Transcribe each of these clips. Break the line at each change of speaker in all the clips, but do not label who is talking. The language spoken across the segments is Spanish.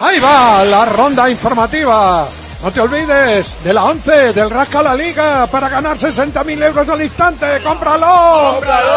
Ahí va la ronda informativa. No te olvides de la 11 del Rasca la Liga para ganar 60.000 euros al instante. ¡Cómpralo!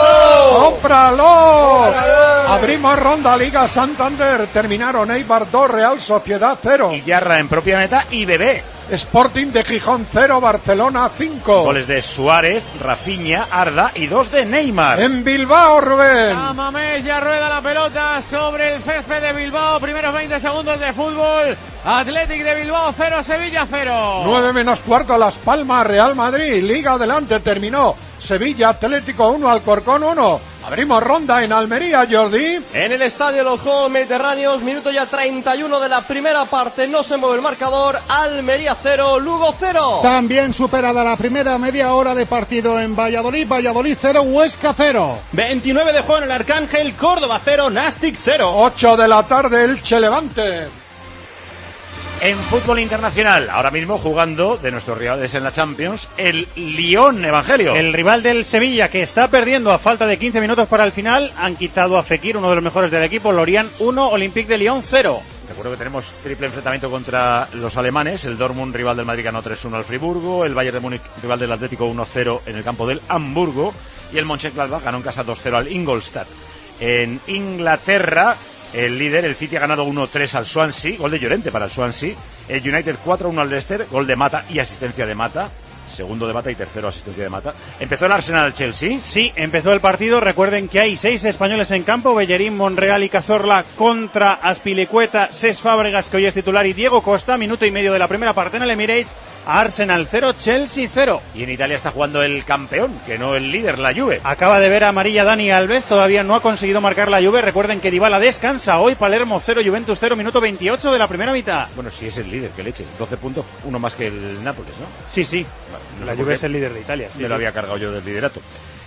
Abrimos ronda Liga Santander. Terminaron Eibar 2, Real Sociedad 0.
Illarra en propia meta y Bebé.
Sporting de Gijón 0, Barcelona 5.
Goles de Suárez, Rafinha, Arda y 2 de Neymar.
En Bilbao, Rubén.
Mamés ya rueda la pelota sobre el césped de Bilbao. Primeros 20 segundos de fútbol. Athletic de Bilbao 0, Sevilla 0.
9 menos cuarto, Las Palmas, Real Madrid. Liga adelante, terminó. Sevilla Atlético 1, Alcorcón 1. Abrimos ronda en Almería, Jordi.
En el estadio de los Juegos Mediterráneos, minuto ya 31 de la primera parte, no se mueve el marcador. Almería 0, Lugo 0.
También superada la primera media hora de partido en Valladolid, Valladolid 0, Huesca 0.
29 de juego en el Arcángel, Córdoba 0, Nástic 0.
8 de la tarde, Elche Levante.
En fútbol internacional, ahora mismo jugando de nuestros rivales en la Champions, el Lyon, Evangelio.
El rival del Sevilla, que está perdiendo a falta de 15 minutos para el final. Han quitado a Fekir, uno de los mejores del equipo. Lorient 1, Olympique de Lyon 0.
Recuerdo que tenemos triple enfrentamiento contra los alemanes. El Dortmund, rival del Madrid, ganó 3-1 al Friburgo. El Bayern de Múnich, rival del Atlético, 1-0 en el campo del Hamburgo. Y el Mönchengladbach ganó en casa 2-0 al Ingolstadt. En Inglaterra, el líder, el City, ha ganado 1-3 al Swansea, gol de Llorente para el Swansea. El United 4-1 al Leicester, gol de Mata y asistencia de Mata. Segundo de Mata y tercero asistencia de Mata. ¿Empezó el Arsenal-Chelsea?
Sí, empezó el partido. Recuerden que hay 6 españoles en campo. Bellerín, Monreal y Cazorla contra Azpilicueta, Cesc Fábregas, que hoy es titular, y Diego Costa. Minuto y medio de la primera parte en el Emirates. Arsenal 0, Chelsea 0.
Y en Italia está jugando el campeón, que no el líder, la Juve.
Acaba de ver amarilla Dani Alves, todavía no ha conseguido marcar la Juve. Recuerden que Dybala descansa hoy. Palermo 0, Juventus 0, minuto 28 de la primera mitad.
Bueno, si es el líder, que leches. 12 puntos, uno más que el Nápoles, ¿no?
Sí, sí.
Vale, no
la
sé
Juve es el líder de Italia.
Me lo había cargado yo del liderato.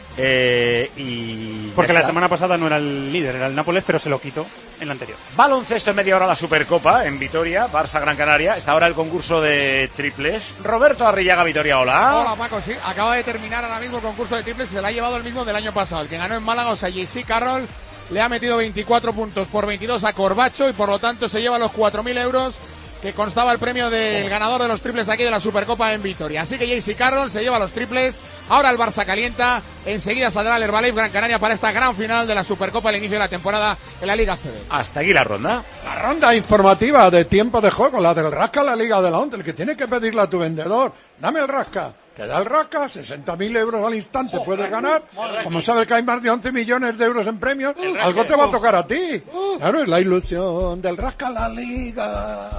Porque la semana pasada no era el líder, era el Nápoles, pero se lo quitó en la anterior.
Baloncesto en media hora, la Supercopa en Vitoria, Barça Gran Canaria. Está ahora el concurso de triples. Roberto Arrillaga, Vitoria, hola.
Hola, Paco, sí, acaba de terminar ahora mismo el concurso de triples. Se le ha llevado el mismo del año pasado, el que ganó en Málaga, o sea, JC Carroll. Le ha metido 24 puntos por 22 a Corbacho y por lo tanto se lleva los 4.000 euros que constaba el premio del ganador de los triples aquí de la Supercopa en Vitoria. Así que JC Carroll se lleva los triples. Ahora el Barça calienta, enseguida saldrá el Herbalife Gran Canaria para esta gran final de la Supercopa al inicio de la temporada en la Liga CB.
Hasta aquí la ronda.
La ronda informativa de tiempo de juego, la del Rasca, la Liga de la 11, el que tiene que pedirle a tu vendedor, dame el Rasca. Te da el Rasca, 60.000 euros al instante puedes ganar. Como sabes que hay más de 11 millones de euros en premios, algo te va a tocar a ti. Claro, es la ilusión del Rasca la Liga.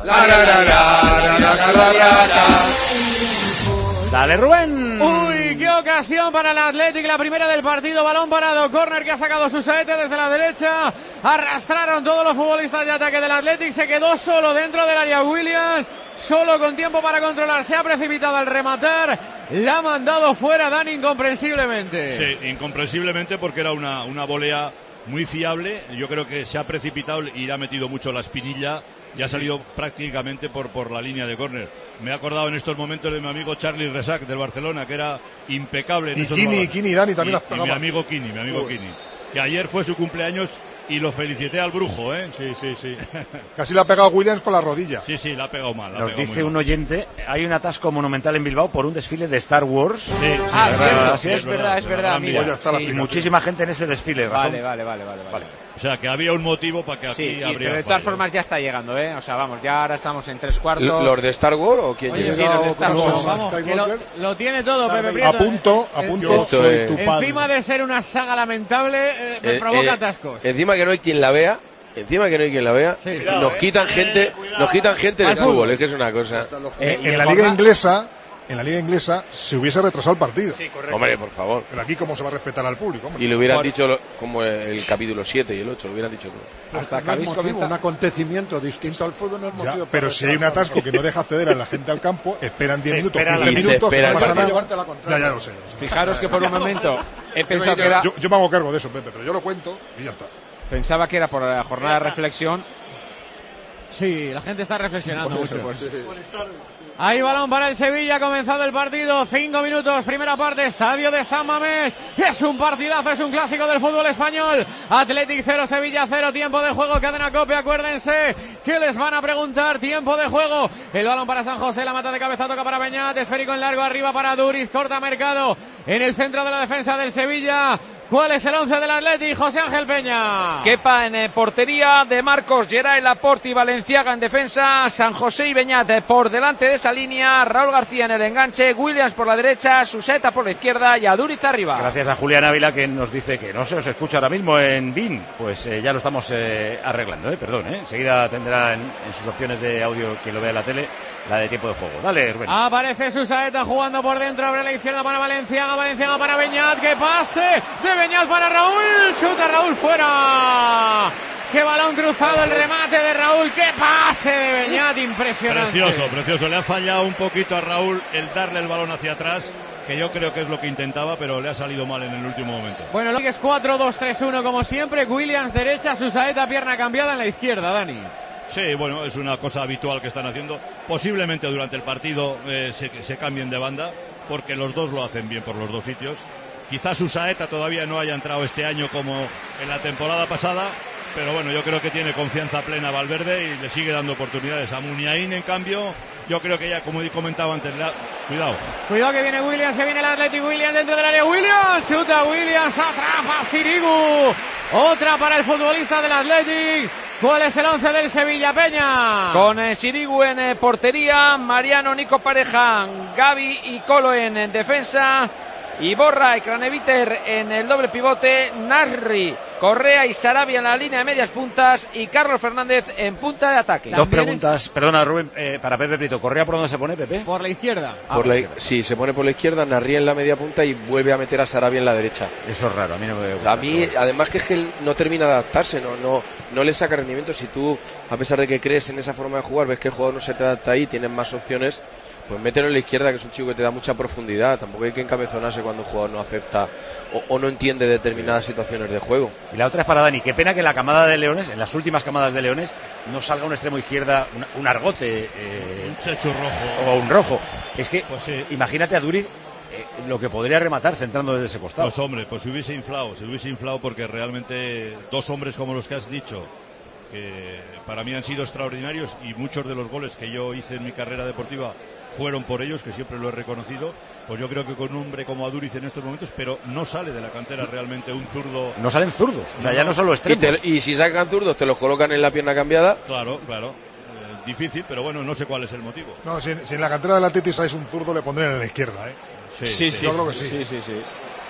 Dale, Rubén.
Uy, qué ocasión para el Athletic, la primera del partido, balón parado, córner que ha sacado su saete desde la derecha, arrastraron todos los futbolistas de ataque del Athletic, se quedó solo dentro del área Williams, solo con tiempo para controlar, se ha precipitado al rematar, la ha mandado fuera Dani incomprensiblemente.
Sí, incomprensiblemente porque era una volea muy fiable. Yo creo que se ha precipitado y le ha metido mucho la espinilla y ha salido prácticamente por la línea de córner. Me he acordado en estos momentos de mi amigo Charly Resac del Barcelona, que era impecable.
Y Kini, Dani también las pegaba.
Mi amigo Kini, que ayer fue su cumpleaños y lo felicité al brujo, ¿eh?
Sí. Casi le ha pegado Williams con la rodilla.
Sí, la ha pegado mal.
Nos dice un oyente, hay un atasco monumental en Bilbao por un desfile de Star Wars.
Sí, es verdad, amigo.
Y muchísima gente en ese desfile,
Vale.
O sea, que había un motivo para que aquí habría
pero de todas formas ya está llegando, ¿eh? O sea, vamos, ya ahora estamos en 3/4.
¿Los de Star Wars o quién llega?
Sí, los de Star Wars. Vamos, lo tiene todo, Pepe Prieto.
A punto, soy tu padre.
Encima de ser una saga lamentable, me provoca atascos.
Encima que no hay quien la vea. Sí, nos quitan gente del fútbol, es que es una cosa.
En la liga inglesa se hubiese retrasado el partido.
Sí, correcto. Hombre, por favor.
Pero aquí cómo se va a respetar al público, hombre.
Y le hubieran dicho como el capítulo 7 y el 8, lo hubieran dicho todo.
Hasta que habéis comentado un acontecimiento distinto al fútbol no es motivo.
Pero si hay un atasco que no deja acceder a la gente al campo, esperan 10 minutos, 15
y
minutos, no pasa nada.
Ya
lo sé.
Fijaros que por un momento he pensado que era...
Yo me hago cargo de eso, Pepe, pero yo lo cuento y ya está.
Pensaba que era por la jornada de reflexión. Sí, la gente está reflexionando mucho. Ahí balón para el Sevilla, ha comenzado el partido, 5 minutos, primera parte, estadio de San Mamés, es un partidazo, es un clásico del fútbol español, Athletic 0, Sevilla 0, tiempo de juego, cadena COPE, acuérdense, que les van a preguntar. Tiempo de juego. El balón para San José, la mata de cabeza, toca para Beñat, esférico en largo, arriba para Duriz, corta Mercado en el centro de la defensa del Sevilla. ¿Cuál es el 11 del Atleti? José Ángel Peña.
Kepa en portería, De Marcos, Geray, Laporte y Valenciaga en defensa, San José y Beñat por delante de esa línea, Raúl García en el enganche, Williams por la derecha, Suseta por la izquierda y Aduriz arriba.
Gracias a Julián Ávila, que nos dice que no se os escucha ahora mismo en BIN. Pues ya lo estamos arreglando, perdón. Enseguida tendrá en sus opciones de audio, quien lo vea en la tele, la de tiempo de juego. Dale, Rubén.
Aparece Susaeta jugando por dentro, abre la izquierda para Valenciaga, Valenciaga para Beñat, que pase de Beñat para Raúl, chuta Raúl fuera. Qué balón cruzado, el remate de Raúl, qué pase de Beñat, impresionante.
Precioso, le ha fallado un poquito a Raúl el darle el balón hacia atrás, que yo creo que es lo que intentaba, pero le ha salido mal en el último momento.
Bueno, es 4-2-3-1 como siempre, Williams derecha, Susaeta pierna cambiada en la izquierda, Dani.
Sí, bueno, es una cosa habitual que están haciendo. Posiblemente durante el partido se cambien de banda, porque los dos lo hacen bien por los dos sitios. Quizás Susaeta todavía no haya entrado este año como en la temporada pasada, pero bueno, yo creo que tiene confianza plena Valverde y le sigue dando oportunidades. A Muniain, en cambio, yo creo que ya, como he comentado antes, Cuidado
que viene Williams, se viene el Athletic, Williams dentro del área, Williams, chuta Williams, atrapa Sirigu. Otra para el futbolista del Athletic. ¿Cuál es el 11 del Sevilla, Peña?
Con Sirigu en portería, Mariano, Nico Pareja, Gavi y Colo en defensa, Iborra y Craneviter en el doble pivote, Nasri, Correa y Sarabia en la línea de medias puntas y Carlos Fernández en punta de ataque.
Dos preguntas, perdona Rubén, para Pepe Prieto. ¿Correa por dónde se pone, Pepe?
Por la izquierda.
Sí, se pone por la izquierda, Nasri en la media punta y vuelve a meter a Sarabia en la derecha.
Eso es raro, a mí no me gusta.
A mí, además que es que él no termina de adaptarse, no le saca rendimiento. Si tú, a pesar de que crees en esa forma de jugar, ves que el jugador no se te adapta ahí, tienes más opciones, pues mételo en la izquierda, que es un chico que te da mucha profundidad. Tampoco hay que encabezonarse cuando un jugador no acepta o no entiende determinadas situaciones de juego.
Y la otra es para Dani. Qué pena que en la camada de Leones, en las últimas camadas de Leones, no salga un extremo izquierda, un Argote,
un Chechu rojo
o un rojo. Es que,
pues sí,
imagínate a Duriz lo que podría rematar centrando desde ese costado.
Pues hombre, pues se hubiese inflado porque realmente dos hombres como los que has dicho, que para mí han sido extraordinarios, y muchos de los goles que yo hice en mi carrera deportiva fueron por ellos, que siempre lo he reconocido. Pues yo creo que con un hombre como Aduriz en estos momentos, pero no sale de la cantera realmente un zurdo.
No salen zurdos, o sea, ya no solo extremos.
Y si sacan zurdos, te los colocan en la pierna cambiada.
Claro. Difícil, pero bueno, no sé cuál es el motivo.
No, si en la cantera del Atleti sale un zurdo, le pondrían en la izquierda,
Sí.
Yo creo que sí.
Sí.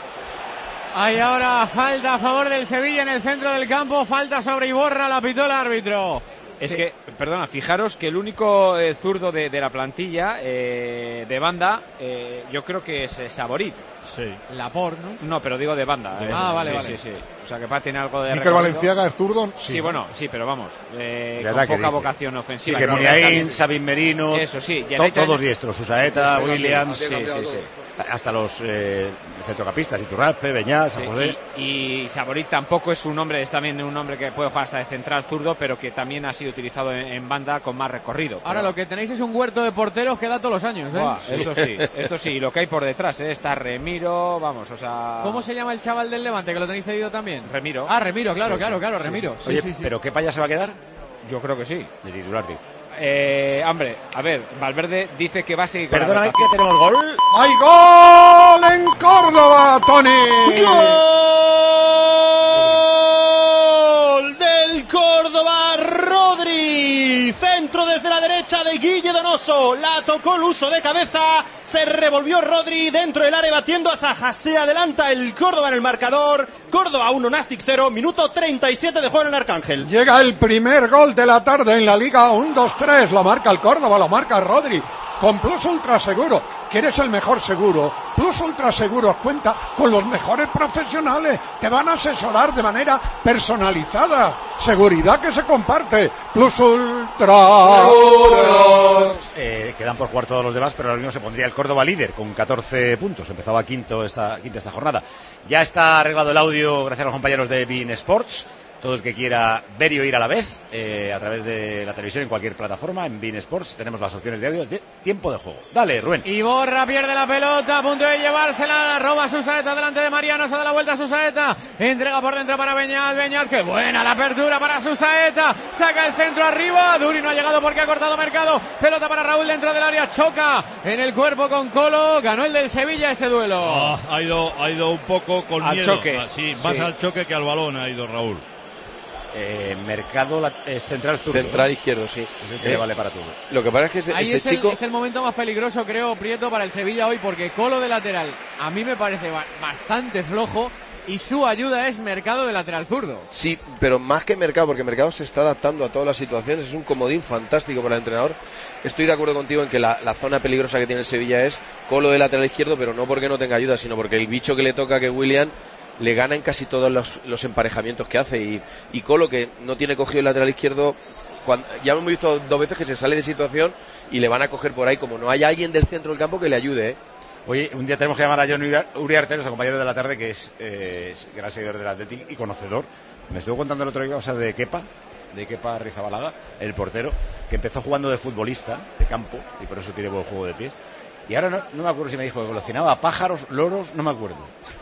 Hay ahora falta a favor del Sevilla en el centro del campo, falta sobre Iborra, la pitó el árbitro.
Es que, perdona, fijaros que el único zurdo de la plantilla de banda, yo creo que es Saborit.
Sí.
Laporte, ¿no?
No, pero digo de banda.
Vale.
Sí. O sea, que va a tener algo de
Níker Valenciaga, el zurdo.
Sí, bueno, sí, pero vamos, con
ataque,
poca vocación ofensiva.
Sí, que Muniain, Sabin Merino,
eso sí,
todos diestros, Susaeta, Williams,
sí.
Hasta los centrocampistas, Iturralde, Beñat, San José.
Y Saborit tampoco es un hombre, es también un hombre que puede jugar hasta de central zurdo, pero que también ha sido utilizado en banda con más recorrido.
Ahora lo que tenéis es un huerto de porteros que da todos los años,
Buah, esto sí, y lo que hay por detrás, está Remiro, vamos, o sea...
¿Cómo se llama el chaval del Levante, que lo tenéis cedido también?
Remiro.
Remiro, claro, Remiro.
Sí. Oye, ¿pero qué paya se va a quedar?
Yo creo que sí.
De titular, tío.
Hombre, a ver, Valverde dice que va a seguir.
Perdóname, que tenemos gol.
¡Hay gol en Córdoba, Tony!
¡Gol del Córdoba! Rodri, centro desde la derecha de Guille Donoso, la tocó el uso de cabeza, se revolvió Rodri dentro del área batiendo a Saja, se adelanta el Córdoba en el marcador. Córdoba 1, Nastic 0, minuto 37 de juego en el Arcángel.
Llega el primer gol de la tarde en la Liga, 1-2-3, lo marca el Córdoba, lo marca Rodri, con Plus Ultra Seguro. ¿Quieres el mejor seguro? Plus Ultra Seguros cuenta con los mejores profesionales, te van a asesorar de manera personalizada, seguridad que se comparte. Plus Ultra Seguros.
Quedan por jugar todos los demás, pero ahora mismo se pondría el Córdoba líder con 14 puntos, empezaba quinta esta jornada. Ya está arreglado el audio gracias a los compañeros de BeIN Sports. todo el que quiera ver y oír a la vez, a través de la televisión, en cualquier plataforma, en beIN Sports, tenemos las opciones de audio de tiempo de juego. Dale, Rubén.
Iborra pierde la pelota, a punto de llevársela, roba Susaeta delante de Mariano, se da la vuelta a Susaeta, entrega por dentro para Beñat, qué buena la apertura para Susaeta, saca el centro arriba, Duri no ha llegado porque ha cortado Mercado, pelota para Raúl dentro del área, choca en el cuerpo con Colo, ganó el del Sevilla ese duelo.
Ha ido un poco con
al
miedo.
Choque.
Más al choque que al balón ha ido Raúl.
Mercado es central zurdo.
Central izquierdo, sí.
Es el que le vale para todo.
Lo que pasa es que
Ahí
este chico...
es el momento más peligroso, creo, Prieto, para el Sevilla hoy, porque Colo de lateral a mí me parece bastante flojo y su ayuda es Mercado de lateral zurdo.
Sí, pero más que Mercado, porque Mercado se está adaptando a todas las situaciones, es un comodín fantástico para el entrenador. Estoy de acuerdo contigo en que la zona peligrosa que tiene el Sevilla es Colo de lateral izquierdo, pero no porque no tenga ayuda, sino porque el bicho que le toca, que Willian, le gana en casi todos los emparejamientos que hace, y Colo, que no tiene cogido el lateral izquierdo, ya hemos visto 2 veces que se sale de situación y le van a coger por ahí, como no hay alguien del centro del campo que le ayude,
Oye, un día tenemos que llamar a John Uriarte, nuestro compañero de la tarde, que es gran seguidor del Athletic y conocedor. Me estuvo contando el otro día cosas de Kepa Arrizabalaga, el portero, que empezó jugando de futbolista, de campo, y por eso tiene buen juego de pies. Y ahora no me acuerdo si me dijo que coleccionaba pájaros, loros, no me acuerdo.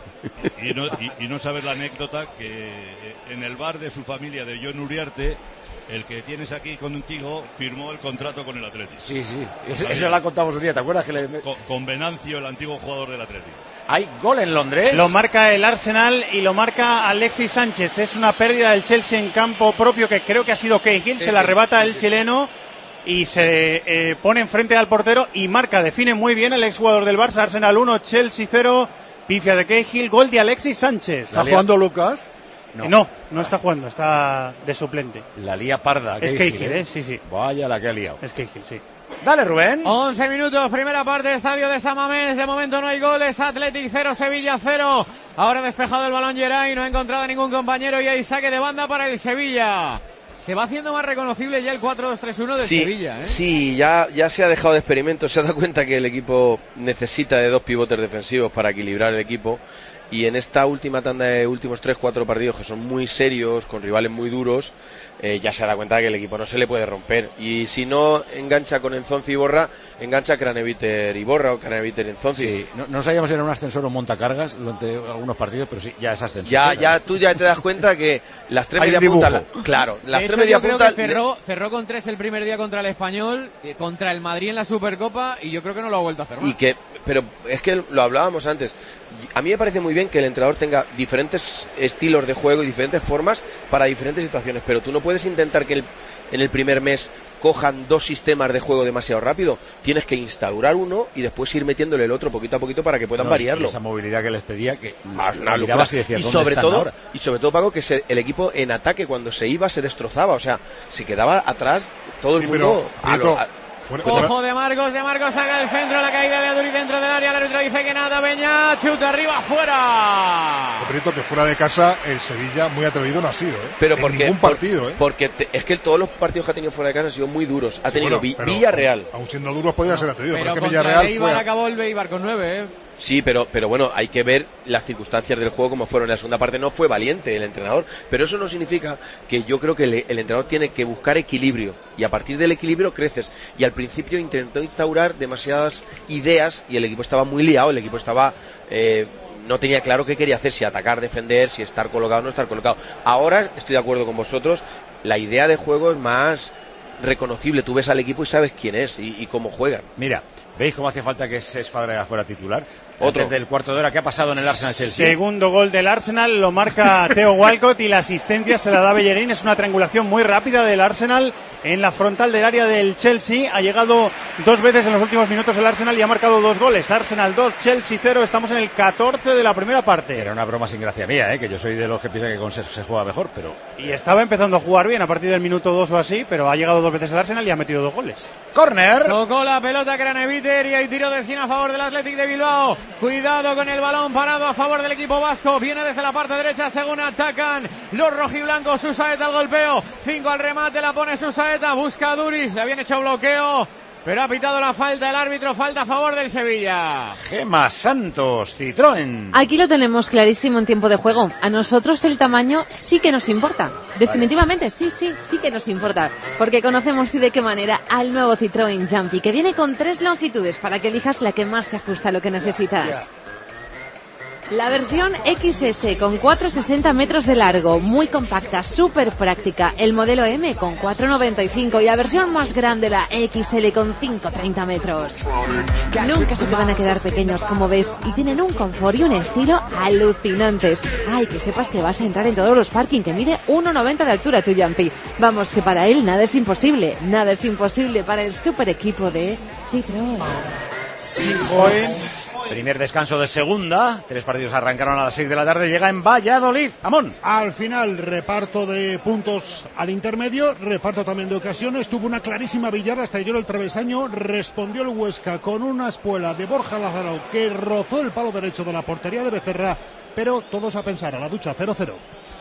Y no sabes la anécdota que en el bar de su familia, de John Uriarte, el que tienes aquí contigo, firmó el contrato con el Atlético.
Sí. Eso la contamos un día, ¿te acuerdas?
Con Venancio, el antiguo jugador del Atlético.
Hay gol en Londres.
Lo marca el Arsenal y lo marca Alexis Sánchez. Es una pérdida del Chelsea en campo propio, que creo que ha sido Cahill. Se la arrebata el chileno y se pone enfrente al portero y marca. Define muy bien el exjugador del Barça. Arsenal 1, Chelsea 0. Pifia de Cahill, gol de Alexis Sánchez.
¿Está jugando Lucas?
No está jugando, está de suplente.
La lía parda.
Es Cahill, sí.
Vaya la que ha liado.
Es Cahill, sí.
Dale, Rubén.
11 minutos, primera parte, estadio de San Mamés. De momento no hay goles. Athletic 0, Sevilla 0. Ahora despejado el balón Geray, no ha encontrado a ningún compañero y hay saque de banda para el Sevilla. Se va haciendo más reconocible ya el 4-2-3-1 de Sevilla, ¿eh?
Sí, ya se ha dejado de experimento, se ha dado cuenta que el equipo necesita de 2 pivotes defensivos para equilibrar el equipo, y en esta última tanda de últimos 3-4 partidos que son muy serios, con rivales muy duros, ya se da cuenta de que el equipo no se le puede romper, y si no engancha con Enzonzi y Iborra, engancha Craneviter y Iborra o Craneviter y Enzonzi.
Sí, no sabíamos si era un ascensor o un montacargas durante algunos partidos, pero sí, ya es ascensor.
Tú ya te das cuenta que las 3 media puntas, claro, las 3 media puntas
cerró con 3 el primer día contra el Español, contra el Madrid en la Supercopa, y yo creo que no lo ha vuelto a hacer más.
Pero es que lo hablábamos antes. A mí me parece muy bien que el entrenador tenga diferentes estilos de juego y diferentes formas para diferentes situaciones, pero tú no puedes intentar que en el primer mes cojan 2 sistemas de juego demasiado rápido. Tienes que instaurar uno y después ir metiéndole el otro poquito a poquito para que puedan variarlo.
Esa movilidad que les pedía, que
y sobre todo, Paco, que el equipo en ataque, cuando se iba, se destrozaba, o sea, se quedaba atrás todo el mundo.
Ojo de Marcos saca el centro, la caída de Aduri dentro del área, el árbitro dice que nada, Beñat, chuta arriba, fuera.
Prieto, que fuera de casa el Sevilla muy atrevido no ha sido,
pero
en ningún partido,
porque es que todos los partidos que ha tenido fuera de casa han sido muy duros. Ha tenido Villarreal.
Aún siendo duros podía ser atrevido, pero es que
Villarreal acabó el Eibar con 9,
Sí, pero bueno, hay que ver las circunstancias del juego como fueron. En la segunda parte no fue valiente el entrenador, pero eso no significa que yo creo que el entrenador tiene que buscar equilibrio, y a partir del equilibrio creces. Y al principio intentó instaurar demasiadas ideas y el equipo estaba muy liado, el equipo estaba no tenía claro qué quería hacer, si atacar, defender, si estar colocado o no estar colocado. Ahora estoy de acuerdo con vosotros, la idea de juego es más reconocible, tú ves al equipo y sabes quién es y cómo juegan.
Mira, ¿veis cómo hace falta que Cesc Fàbregas fuera titular? Antes del cuarto de hora, ¿qué ha pasado en el Arsenal-Chelsea?
Segundo gol del Arsenal, lo marca Theo Walcott y la asistencia se la da Bellerín. Es una triangulación muy rápida del Arsenal en la frontal del área del Chelsea. Ha llegado 2 veces en los últimos minutos el Arsenal y ha marcado 2 goles. Arsenal 2, Chelsea 0. Estamos en el 14 de la primera parte.
Era una broma sin gracia mía, que yo soy de los que piensan que con Cesc se juega mejor, pero...
Y estaba empezando a jugar bien a partir del minuto 2 o así, pero ha llegado 2 veces el Arsenal y ha metido 2 goles.
¡Córner!
Tocó la pelota Craneviter y hay tiro de esquina a favor del Athletic de Bilbao. Cuidado con el balón parado a favor del equipo vasco. Viene desde la parte derecha según atacan los rojiblancos. Susaeta al golpeo. 5 al remate, la pone Susaeta. Busca a Duriz. Le habían hecho bloqueo,
Pero ha pitado la falta el árbitro, falta a favor del Sevilla.
Gema Santos, Citroën.
Aquí lo tenemos clarísimo en tiempo de juego. A nosotros el tamaño sí que nos importa. Definitivamente, sí que nos importa. Porque conocemos y de qué manera al nuevo Citroën Jumpy, que viene con 3 longitudes para que elijas la que más se ajusta a lo que necesitas. La versión XS con 4,60 metros de largo, muy compacta, súper práctica. El modelo M con 4,95 y la versión más grande, la XL con 5,30 metros. Nunca se te van a quedar pequeños, como ves, y tienen un confort y un estilo alucinantes. Ay, que sepas que vas a entrar en todos los parking, que mide 1,90 de altura tu Jumpy. Vamos, que para él nada es imposible para el super equipo de Citroën.
Primer descanso de segunda. 3 partidos arrancaron a las 6 de la tarde. Llega en Valladolid. Amón.
Al final, reparto de puntos al intermedio, reparto también de ocasiones. Tuvo una clarísima Villar, hasta llegó el travesaño. Respondió el Huesca con una espuela de Borja Lázaro que rozó el palo derecho de la portería de Becerra. Pero todos a pensar, a la ducha, 0-0.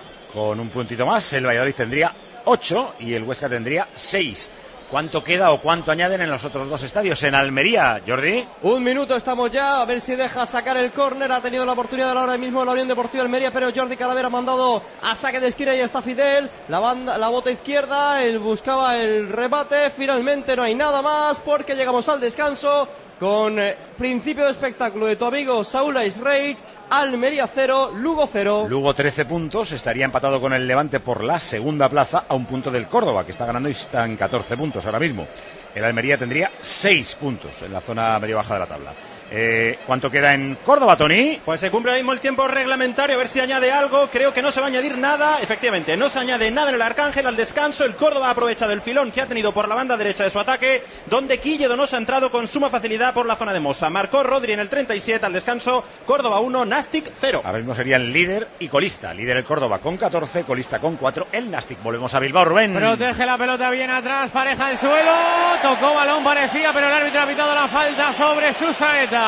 Con un puntito más, el Valladolid tendría 8 y el Huesca tendría 6. ¿Cuánto queda o cuánto añaden en los otros 2 estadios? En Almería, Jordi.
1 minuto estamos ya, a ver si deja sacar el córner. Ha tenido la oportunidad ahora mismo la Unión Deportiva Almería, pero Jordi Calavera ha mandado a saque de esquina y está Fidel. La bota izquierda, él buscaba el remate. Finalmente no hay nada más porque llegamos al descanso con principio de espectáculo de tu amigo Saúl Reich. Almería 0, Lugo 0.
Lugo 13 puntos, estaría empatado con el Levante por la segunda plaza a un punto del Córdoba, que está ganando y está en 14 puntos ahora mismo. El Almería tendría 6 puntos en la zona medio-baja de la tabla. ¿Cuánto queda en Córdoba, Tony?
Pues se cumple ahora mismo el tiempo reglamentario, a ver si añade algo. Creo que no se va a añadir nada. Efectivamente, no se añade nada en el Arcángel al descanso. El Córdoba aprovecha del filón que ha tenido por la banda derecha de su ataque, donde Guille Donoso ha entrado con suma facilidad por la zona de Mosa. Marcó Rodri en el 37 al descanso. Córdoba 1, Nastic 0.
Ahora mismo serían líder y colista. Líder el Córdoba con 14, colista con 4 el Nastic. Volvemos a Bilbao, Rubén.
Protege la pelota bien atrás, pareja el suelo. Tocó balón, parecía, pero el árbitro ha pitado la falta sobre Susaeta.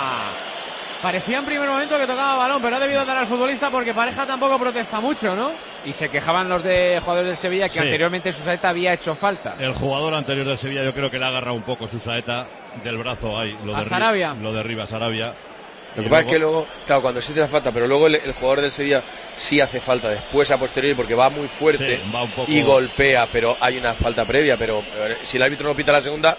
Parecía en primer momento que tocaba balón, pero ha debido dar al futbolista porque Pareja tampoco protesta mucho, ¿no?
Y se quejaban los jugadores del Sevilla que anteriormente Susaeta había hecho falta.
El jugador anterior del Sevilla yo creo que le ha agarrado un poco Susaeta del brazo ahí.
A Sarabia.
Lo derriba Sarabia.
Lo que pasa es que luego, claro, cuando sí te da falta, pero luego el jugador del Sevilla sí hace falta después a posteriori porque va muy fuerte,
va un poco...
y golpea, pero hay una falta previa, pero si el árbitro no pita la segunda,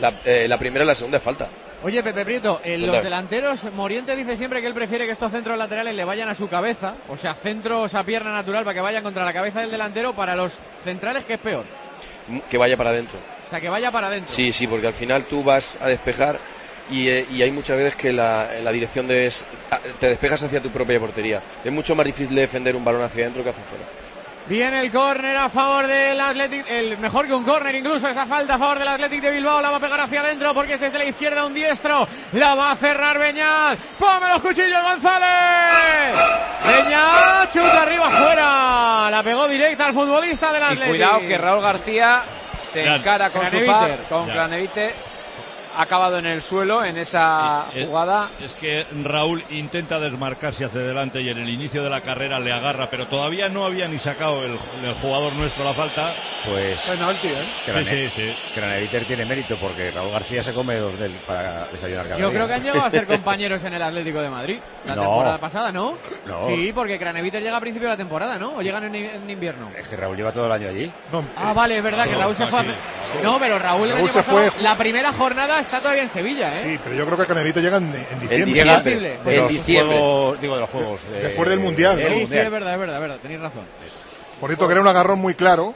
la primera y la segunda es falta.
Oye, Pepe Prieto, los delanteros, Moriente dice siempre que él prefiere que estos centros laterales le vayan a su cabeza, o sea, centros a pierna natural para que vayan contra la cabeza del delantero. Para los centrales, ¿qué es peor?
Que vaya para adentro.
O sea, que vaya para adentro.
Sí, porque al final tú vas a despejar y hay muchas veces que la dirección te despejas hacia tu propia portería. Es mucho más difícil de defender un balón hacia adentro que hacia afuera.
Viene el córner a favor del Athletic, mejor que un córner incluso, esa falta a favor del Athletic de Bilbao. La va a pegar hacia adentro porque es desde la izquierda un diestro, la va a cerrar Beñat. ¡Ponme los cuchillos, González! Beñat, chuta arriba, fuera, la pegó directa al futbolista del Athletic.
Y cuidado que Raúl García se encara con su par, con Craneviter. Ha acabado en el suelo en esa jugada.
Es que Raúl intenta desmarcarse hacia adelante y en el inicio de la carrera le agarra, pero todavía no había ni sacado el jugador nuestro la falta.
Pues
penalti,
Sí.
Craneviter tiene mérito porque Raúl García se come 2 para desayunar cada día.
Yo creo que han llegado a ser compañeros en el Atlético de Madrid la temporada pasada, ¿no? Sí, porque Craneviter llega a principio de la temporada, ¿no? ¿O llegan en invierno?
Es que Raúl lleva todo el año allí.
Vale, es verdad que Raúl se fue. No, pero Raúl
se fue.
La primera jornada está todavía en Sevilla, ¿eh?
Sí, pero yo creo que Craneviter llega en diciembre.
En diciembre.
Digo, de los juegos.
Después del Mundial.
Sí, es verdad, tenéis razón.
Por cierto, que era un agarrón muy claro,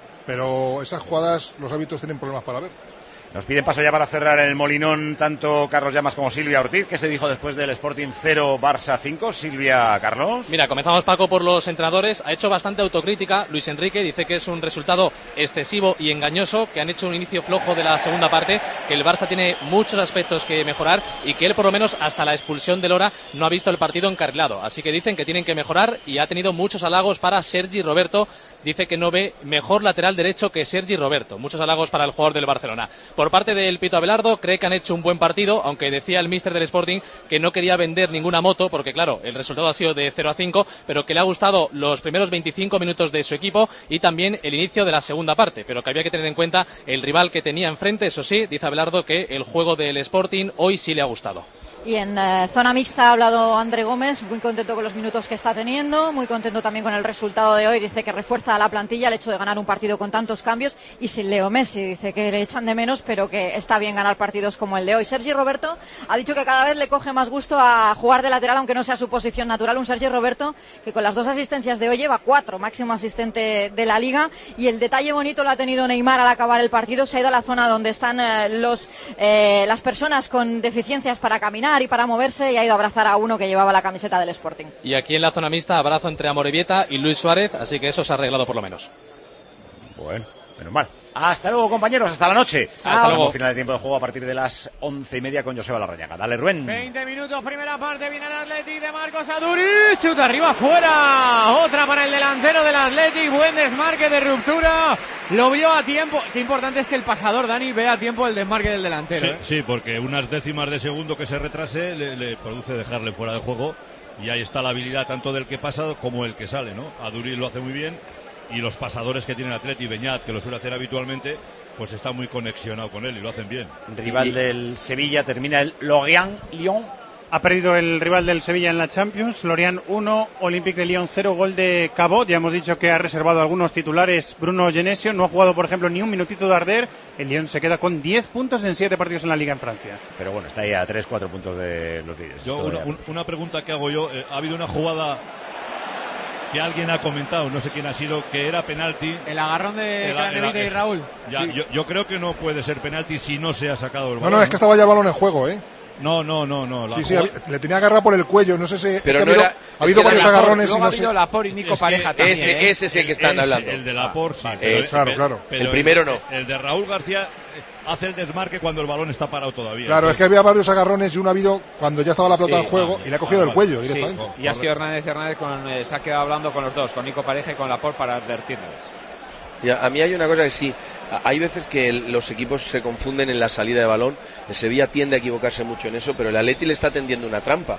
pero esas jugadas los árbitros tienen problemas para ver.
Nos piden paso ya para cerrar el Molinón tanto Carlos Llamas como Silvia Ortiz. ¿Qué se dijo después del Sporting 0, Barça 5? Silvia, Carlos.
Mira, comenzamos, Paco, por los entrenadores. Ha hecho bastante autocrítica Luis Enrique. Dice que es un resultado excesivo y engañoso, que han hecho un inicio flojo de la segunda parte, que el Barça tiene muchos aspectos que mejorar y que él, por lo menos hasta la expulsión de Lora, no ha visto el partido encarrilado. Así que dicen que tienen que mejorar y ha tenido muchos halagos para Sergi Roberto. Dice que no ve mejor lateral derecho que Sergi Roberto. Muchos halagos para el jugador del Barcelona. Por parte del Pito Abelardo, cree que han hecho un buen partido, aunque decía el míster del Sporting que no quería vender ninguna moto, porque claro, el resultado ha sido de 0-5, pero que le ha gustado los primeros 25 minutos de su equipo y también el inicio de la segunda parte, pero que había que tener en cuenta el rival que tenía enfrente. Eso sí, dice Abelardo que el juego del Sporting hoy sí le ha gustado.
Y en zona mixta ha hablado André Gómez, muy contento con los minutos que está teniendo, muy contento también con el resultado de hoy. Dice que refuerza a la plantilla el hecho de ganar un partido con tantos cambios, y sin Leo Messi, dice que le echan de menos, pero que está bien ganar partidos como el de hoy. Sergi Roberto ha dicho que cada vez le coge más gusto a jugar de lateral, aunque no sea su posición natural. Un Sergi Roberto que con las 2 asistencias de hoy lleva 4, máximo asistente de la Liga, y el detalle bonito lo ha tenido Neymar al acabar el partido. Se ha ido a la zona donde están las personas con deficiencias para caminar y para moverse, y ha ido a abrazar a uno que llevaba la camiseta del Sporting.
Y aquí en la zona mixta, abrazo entre Amorebieta y Luis Suárez, así que eso se ha arreglado por lo menos.
Bueno, menos mal. Hasta luego, compañeros, hasta la noche.
Hasta luego.
Final de tiempo de juego a partir de las 11:30 con Joseba Larrañaga. Dale, Rubén.
20 minutos, primera parte, viene el Athletic de Marcos Aduriz, chuta arriba, fuera, otra para el delantero del Athletic, buen desmarque de ruptura, lo vio a tiempo. Qué importante es que el pasador, Dani, vea a tiempo el desmarque del delantero.
Sí, porque unas décimas de segundo que se retrase le produce dejarle fuera de juego, y ahí está la habilidad tanto del que pasa como el que sale, ¿no? Aduriz lo hace muy bien, y los pasadores que tiene el Atleti, Beñat, que lo suele hacer habitualmente, pues está muy conexionado con él y lo hacen bien.
Rival del Sevilla, termina el Lorient Lyon.
Ha perdido el rival del Sevilla en la Champions, Lorient 1, Olympique de Lyon 0, gol de Cabot. Ya hemos dicho que ha reservado algunos titulares Bruno Genesio, no ha jugado por ejemplo ni un minutito de Arder. El Lyon se queda con 10 puntos en 7 partidos en la Liga en Francia.
Pero bueno, está ahí a 3-4 puntos de los líderes.
Una pregunta que hago yo, ha habido una jugada que alguien ha comentado, no sé quién ha sido, que era penalti.
El agarrón de Craneviter y Raúl.
Ya, sí. Yo creo que no puede ser penalti si no se ha sacado el balón.
No, es que estaba ya el balón en juego, ¿eh?
No.
Sí, le tenía agarrado por el cuello, no sé si...
Pero
no ha habido varios agarrones.
Luego ha habido Laporte y Nico Pareja también.
Ese es el que están hablando.
El de Laporte, sí.
Claro.
Pero el primero no.
El de Raúl García hace el desmarque cuando el balón está parado todavía.
Claro, es que había varios agarrones y uno ha habido cuando ya estaba la pelota en juego y le ha cogido el cuello directamente.
Sí, y ha sido Hernández se ha quedado hablando con los dos, con Nico Pareja y con Laporte, para advertirles.
A mí hay una cosa que sí, hay veces que los equipos se confunden en la salida de balón. El Sevilla tiende a equivocarse mucho en eso, pero el Atleti le está tendiendo una trampa.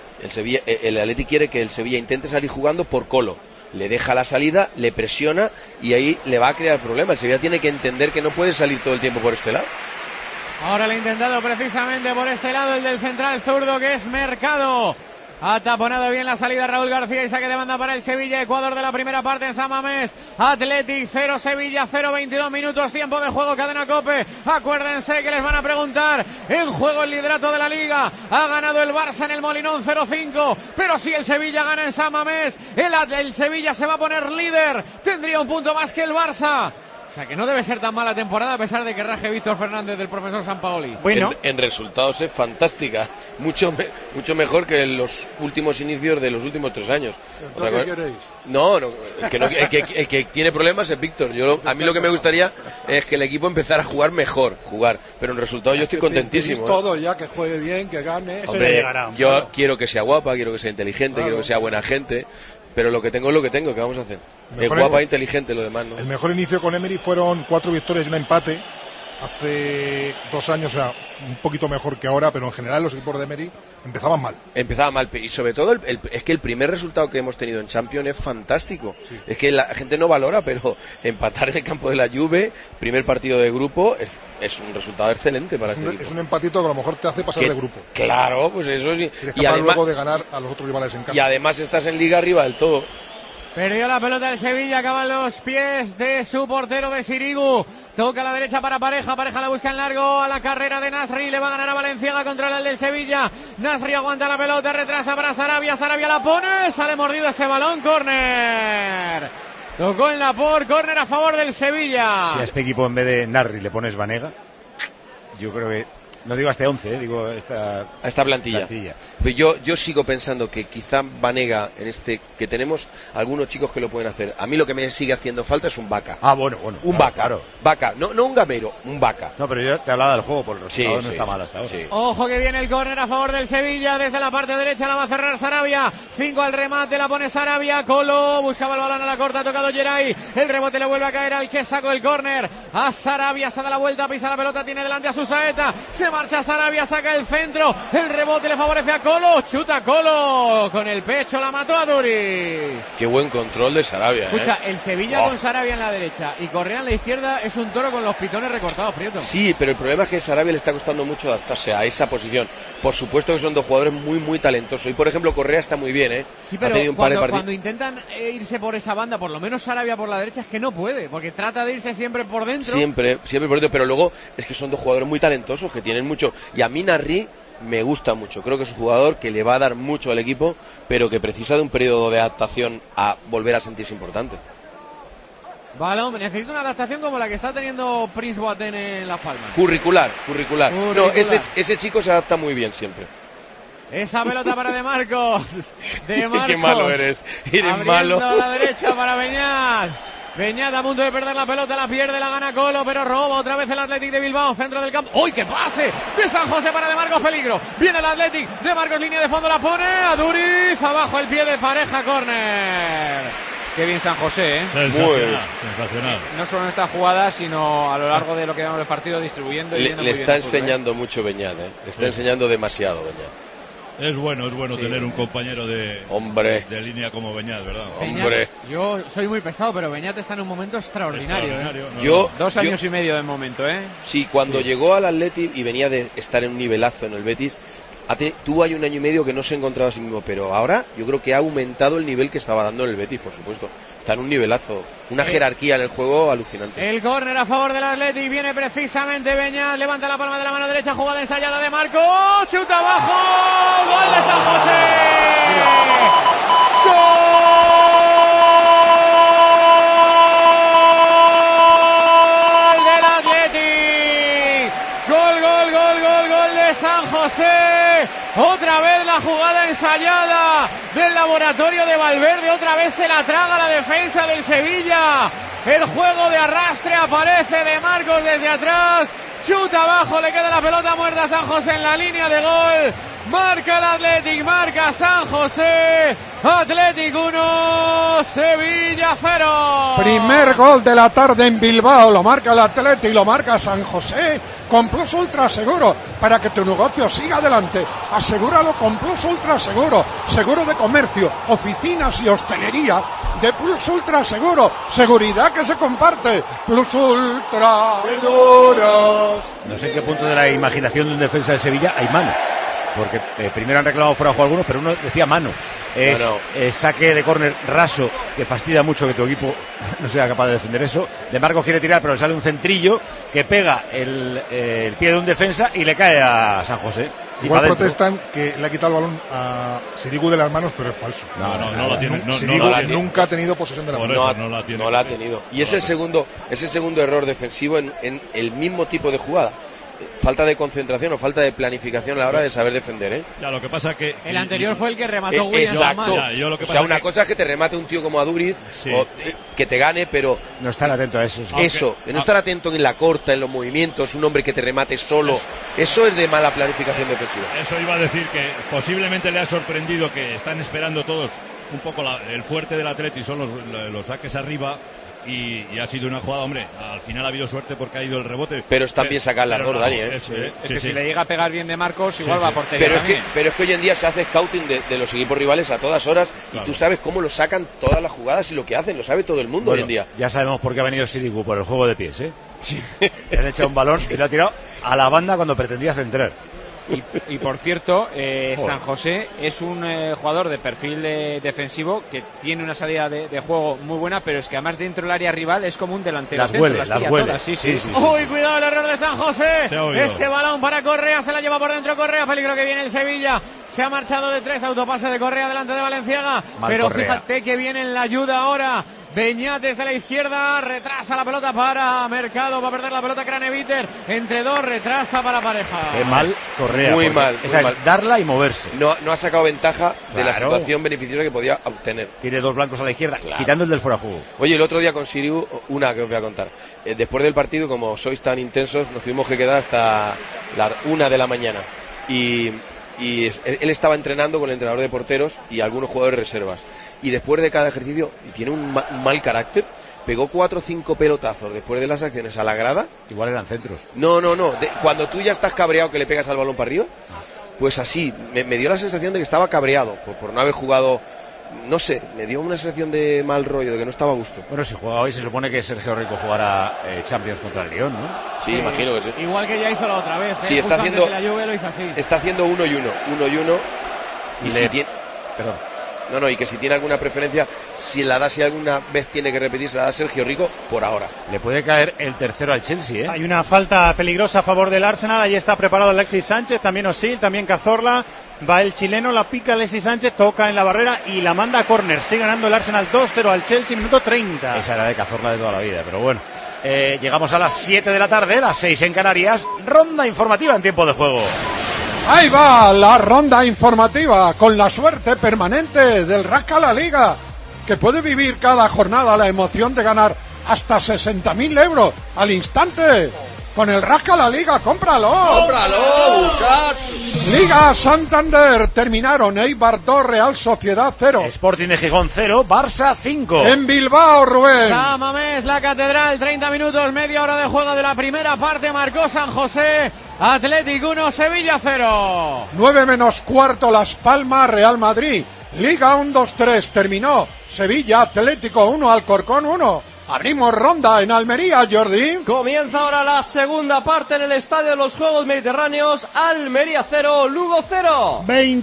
El Atleti quiere que el Sevilla intente salir jugando por Colo, le deja la salida, le presiona y ahí le va a crear problemas. El Sevilla tiene que entender que no puede salir todo el tiempo por este lado.
Ahora le ha intentado precisamente por este lado el del central zurdo, que es Mercado. Ha taponado bien la salida Raúl García y saque de banda para el Sevilla. Ecuador de la primera parte en San Mamés. Athletic 0, Sevilla 0, 22 minutos, tiempo de juego, Cadena COPE. Acuérdense que les van a preguntar en juego el liderato de la Liga. Ha ganado el Barça en el Molinón 0-5, pero si el Sevilla gana en San Mamés, el Sevilla se va a poner líder. Tendría un punto más que el Barça. O sea que no debe ser tan mala temporada, a pesar de que raje Víctor Fernández del profesor Sampaoli.
Bueno, en resultados es fantástica, mucho mejor que en los últimos inicios de los últimos 3 años.
¿Qué queréis?
No, el que tiene problemas es Víctor. A mí lo que me gustaría es que el equipo empezara a jugar mejor, pero en resultados yo estoy contentísimo.
Todo ya, que juegue bien, que gane.
Hombre, yo quiero que sea guapa, quiero que sea inteligente, quiero que sea buena gente. Pero lo que tengo es lo que tengo, ¿qué vamos a hacer? Es guapa e inteligente, lo demás, ¿no?
El mejor inicio con Emery fueron 4 victorias y un empate. Hace 2 años, o sea, un poquito mejor que ahora, pero en general los equipos de Emery empezaban mal.
Y sobre todo es que el primer resultado que hemos tenido en Champions es fantástico. Sí. Es que la gente no valora, pero empatar en el campo de la Juve, primer partido de grupo, es un resultado excelente para este equipo.
Es un empatito que a lo mejor te hace pasar de grupo.
Claro, pues eso sí.
Y además luego de ganar a los otros rivales en casa.
Y además estás en Liga arriba del todo.
Perdió la pelota el Sevilla, acaban los pies de su portero de Sirigu. Toca a la derecha para Pareja la busca en largo a la carrera de Nasri, le va a ganar a Valenciaga contra el del Sevilla. Nasri aguanta la pelota, retrasa para Sarabia la pone, sale mordido ese balón, córner. Tocó en córner a favor del Sevilla.
Si a este equipo en vez de Nasri le pones Vanega, yo creo que No digo este 11, digo esta
plantilla. Pero yo sigo pensando que quizá Banega, en este que tenemos, algunos chicos que lo pueden hacer. A mí lo que me sigue haciendo falta es un Vaca.
Bueno.
Un Vaca. Vaca, no un gamero, un Vaca.
No, pero yo te hablaba del juego, por el resultado no está mal hasta ahora.
Ojo que viene el córner a favor del Sevilla, desde la parte derecha la va a cerrar Sarabia. 5 al remate, la pone Sarabia. Colo buscaba el balón a la corta, ha tocado Geray. El rebote le vuelve a caer al que sacó el córner. A Sarabia, se da la vuelta, pisa la pelota, tiene delante a su saeta. Se marcha Sarabia, saca el centro. El rebote le favorece a Colo. Chuta Colo. Con el pecho la mató a Duri.
Qué buen control de Sarabia.
Escucha, el Sevilla con Sarabia en la derecha y Correa en la izquierda es un toro con los pitones recortados, Prieto.
Sí, pero el problema es que a Sarabia le está costando mucho adaptarse a esa posición. Por supuesto que son dos jugadores muy talentosos. Y por ejemplo, Correa está muy bien,
Sí, pero cuando intentan irse por esa banda, por lo menos Sarabia por la derecha, es que no puede, porque trata de irse siempre por dentro.
Siempre por dentro, pero luego es que son dos jugadores muy talentosos que tienen mucho. Y a mí Narri me gusta mucho. Creo que es un jugador que le va a dar mucho al equipo, pero que precisa de un periodo de adaptación a volver a sentirse importante.
Balón, necesita una adaptación como la que está teniendo Prince Boateng en Las Palmas.
Curricular. No, ese chico se adapta muy bien siempre.
Esa pelota para De Marcos.
Qué malo eres. Eres malo.
A la derecha para Beñat. Beñat a punto de perder la pelota, la pierde, la gana Colo, pero roba otra vez el Athletic de Bilbao, centro del campo. ¡Uy, qué pase! De San José para De Marcos, peligro. Viene el Athletic, De Marcos, línea de fondo, la pone a Duriz, abajo el pie de Pareja, córner.
Qué bien San José,
Sensacional.
No solo en esta jugada, sino a lo largo de lo que llamamos el partido, distribuyendo y
le está enseñando mucho Beñat, Le está enseñando demasiado Beñat.
Es bueno tener un compañero de línea como Beñat, ¿verdad?
Hombre.
Yo soy muy pesado, pero Beñat está en un momento extraordinario.
¿no?
2 años y medio de momento,
Sí, cuando llegó al Athletic y venía de estar en un nivelazo en el Betis, tuvo ahí 1 año y medio que no se encontraba a sí mismo, pero ahora yo creo que ha aumentado el nivel que estaba dando en el Betis, por supuesto. Está en un nivelazo, una jerarquía en el juego alucinante.
El córner a favor del Athletic, viene precisamente Beñat, levanta la palma de la mano derecha, jugada ensayada de Marco, chuta abajo, gol de San José. ¡Gol del Athletic! ¡Gol de San José! Otra vez la jugada ensayada del laboratorio de Valverde, otra vez se la traga la defensa del Sevilla. El juego de arrastre, aparece De Marcos desde atrás, chuta abajo, le queda la pelota muerta a San José en la línea de gol. Marca el Athletic, marca San José. Athletic 1, Sevilla 0.
Primer gol de la tarde en Bilbao, lo marca el Athletic, lo marca San José, con Plus Ultra Seguro, para que tu negocio siga adelante. Asegúralo con Plus Ultra Seguro, seguro de comercio, oficinas y hostelería de Plus Ultra Seguro, seguridad que se comparte. Plus Ultra Seguros.
No sé en qué punto de la imaginación de un defensa de Sevilla hay mano, porque primero han reclamado fuera de juego algunos, pero uno decía mano. Saque de córner raso, que fastidia mucho que tu equipo no sea capaz de defender eso. De Marcos quiere tirar, pero le sale un centrillo que pega el pie de un defensa y le cae a San José.
Igual protestan que le ha quitado el balón a Sirigu de las manos, pero es falso.
No la tiene.
Sirigu nunca ha tenido posesión de la
mano.
No
la ha tenido. Y es el segundo error defensivo en el mismo tipo de jugada. Falta de concentración o falta de planificación a la hora de saber defender,
Ya, lo que pasa que
el anterior fue el que remató Williams.
Exacto. Una cosa es que te remate un tío como Aduriz, o que te gane, pero
no estar atento a eso.
No estar atento en la corta, en los movimientos, un hombre que te remate solo. Eso es de mala planificación defensiva.
Eso iba a decir, que posiblemente le ha sorprendido que están esperando todos un poco el fuerte del Atleti, son los saques arriba. Y ha sido una jugada, hombre, al final ha habido suerte porque ha ido el rebote.
Pero está bien sacar la error, Dani,
Es que si le llega a pegar bien De Marcos, igual va a portería también.
Pero es que hoy en día se hace scouting de los equipos rivales a todas horas, y tú sabes cómo lo sacan todas las jugadas y lo que hacen, lo sabe todo el mundo hoy en día.
Ya sabemos por qué ha venido Sirigu, por el juego de pies, Le han echado un balón y lo ha tirado a la banda cuando pretendía centrar.
Y por cierto, San José es un jugador de perfil defensivo que tiene una salida de juego muy buena, pero es que además dentro del área rival es como un delantero.
Las huele.
Sí.
Uy, cuidado, el error de San José. Ese balón para Correa, se la lleva por dentro Correa, peligro que viene el Sevilla. Se ha marchado de 3, autopase de Correa delante de Valenciaga. Pero Correa. Fíjate que viene en la ayuda ahora
Beñat desde la izquierda, retrasa la pelota para Mercado, va a perder la pelota Craneviter, entre dos, retrasa para Pareja.
Qué mal Correa.
Muy mal.
Esa
Muy
es
mal.
darla y moverse.
No ha sacado ventaja de la
Claro.
situación beneficiosa que podía obtener.
Tiene dos blancos a la izquierda,
Claro.
quitando el del fuera de juego.
Oye, el otro día con Siriu, una que os voy a contar. Después del partido, como sois tan intensos, nos tuvimos que quedar hasta la 1 de la mañana. Y él estaba entrenando con el entrenador de porteros y algunos jugadores reservas. Y después de cada ejercicio, y tiene un mal carácter, pegó 4 o 5 pelotazos después de las acciones a la grada.
Igual eran centros.
No. Cuando tú ya estás cabreado que le pegas al balón para arriba, pues así, me dio la sensación de que estaba cabreado por no haber jugado. No sé, me dio una sensación de mal rollo, de que no estaba a gusto.
Bueno, si juega hoy, se supone que Sergio Rico jugará Champions contra el Lyon, ¿no?
Sí, imagino que sí.
Igual que ya hizo la otra vez.
Sí,
Justo antes de la Juve lo hizo así.
Está haciendo 1 y 1. Y si tiene...
Perdón.
No, y que si tiene alguna preferencia, si alguna vez tiene que repetir, se la da Sergio Rico por ahora.
Le puede caer el tercero al Chelsea, ¿eh?
Hay una falta peligrosa a favor del Arsenal. Ahí está preparado Alexis Sánchez, también Osil, también Cazorla. Va el chileno, la pica Alexis Sánchez, toca en la barrera y la manda a córner. Sigue ganando el Arsenal 2-0 al Chelsea, minuto 30.
Esa era de Cazorla de toda la vida, pero bueno. Llegamos a las 7 de la tarde, las 6 en Canarias. Ronda informativa en tiempo de juego.
Ahí va la ronda informativa con la suerte permanente del Rasca la Liga, que puede vivir cada jornada la emoción de ganar hasta 60.000 euros al instante. Con el Rasca la Liga, ¡cómpralo!
¡Cómpralo, buscad!
Liga Santander, terminaron Eibar 2, Real Sociedad 0.
Sporting de Gijón 0, Barça 5.
En Bilbao, Rubén.
San Mamés, la Catedral, 30 minutos, media hora de juego de la primera parte, marcó San José, Atlético 1, Sevilla 0.
9 menos cuarto, Las Palmas, Real Madrid. Liga 1-2-3, terminó Sevilla, Atlético 1, Alcorcón 1. Abrimos ronda en Almería, Jordi.
Comienza ahora la segunda parte en el Estadio de los Juegos Mediterráneos. Almería 0, Lugo 0.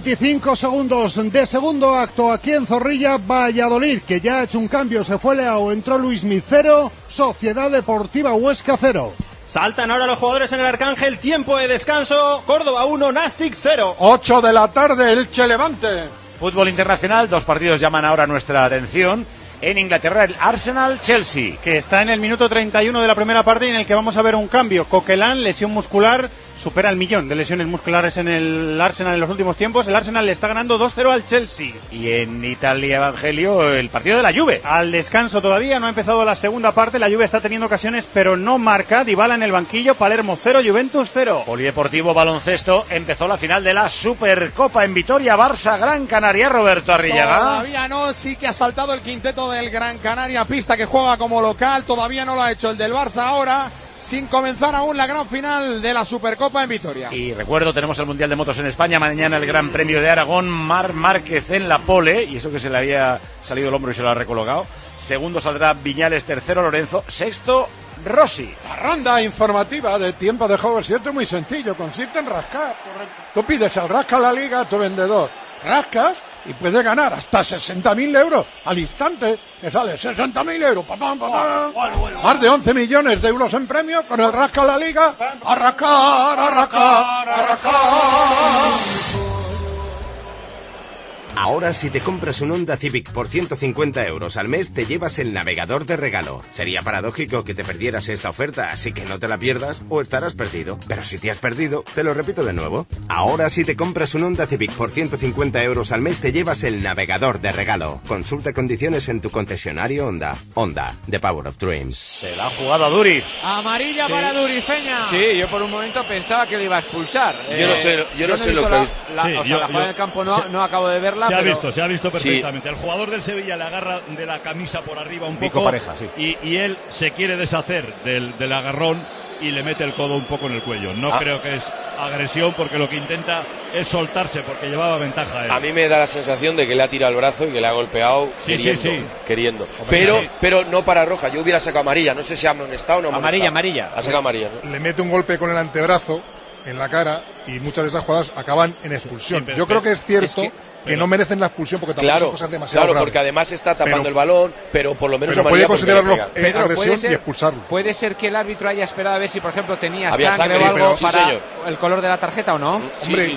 25 segundos de segundo acto aquí en Zorrilla, Valladolid, que ya ha hecho un cambio, se fue Leao, entró Luismi 0, Sociedad Deportiva Huesca 0.
Saltan ahora los jugadores en el Arcángel, tiempo de descanso, Córdoba 1, Nastic 0.
8 de la tarde, Elche Levante.
Fútbol internacional, 2 partidos llaman ahora nuestra atención. En Inglaterra, el Arsenal-Chelsea,
que está en el minuto 31 de la primera parte y en el que vamos a ver un cambio. Coquelin, lesión muscular, supera el 1.000.000 de lesiones musculares en el Arsenal en los últimos tiempos. El Arsenal le está ganando 2-0 al Chelsea.
Y en Italia, Evangelio, el partido de la Juve.
Al descanso todavía, no ha empezado la segunda parte. La Juve está teniendo ocasiones, pero no marca. Dybala en el banquillo, Palermo 0, Juventus 0.
Polideportivo Baloncesto, empezó la final de la Supercopa en Vitoria, Barça, Gran Canaria. Roberto Arrillaga.
Todavía no, sí que ha saltado el quinteto del Gran Canaria, pista que juega como local, todavía no lo ha hecho el del Barça ahora, sin comenzar aún la gran final de la Supercopa en Vitoria.
Y recuerdo, tenemos el Mundial de Motos en España, mañana el Gran Premio de Aragón, Marc Márquez en la pole, y eso que se le había salido el hombro y se lo ha recolocado. Segundo saldrá Viñales, tercero Lorenzo, sexto Rossi.
La ronda informativa de tiempo de juego es cierto, muy sencillo, consiste en rascar. Correcto. Tú pides al Rasca la Liga a tu vendedor, rascas y puedes ganar hasta 60.000 euros al instante. Te sale 60.000 euros. Más de 11 millones de euros en premio con el Rasca la Liga. A rascar, a rascar, a rascar.
Ahora, si te compras un Honda Civic por 150 euros al mes, te llevas el navegador de regalo. Sería paradójico que te perdieras esta oferta, así que no te la pierdas o estarás perdido. Pero si te has perdido, te lo repito de nuevo. Ahora, si te compras un Honda Civic por 150 euros al mes, te llevas el navegador de regalo. Consulta condiciones en tu concesionario Honda. Honda, the power of dreams.
Se la ha jugado a Duriz.
Amarilla para Duriz, Peña.
Sí, yo por un momento pensaba que le iba a expulsar.
Yo no sé lo que ha visto.
La jugada en el campo no acabo de verla.
Se ha visto perfectamente. Sí. El jugador del Sevilla le agarra de la camisa por arriba un poco.
Pareja, sí.
Y él se quiere deshacer del agarrón y le mete el codo un poco en el cuello. No creo que es agresión, porque lo que intenta es soltarse, porque llevaba ventaja él.
A mí me da la sensación de que le ha tirado el brazo y que le ha golpeado queriendo. Pero no para roja. Yo hubiera sacado amarilla. No sé si ha amonestado o no.
Amarilla.
Ha sacado amarilla, ¿no?
Le mete un golpe con el antebrazo en la cara y muchas de esas jugadas acaban en expulsión. Yo creo que es cierto que no merecen la expulsión porque tampoco son cosas demasiado graves.
Porque además está tapando el balón, pero por lo menos
puede considerarlo agresión y expulsarlo.
Puede ser que el árbitro haya esperado a ver si, por ejemplo, tenía sangre o algo para el color de la tarjeta o no.
Hombre,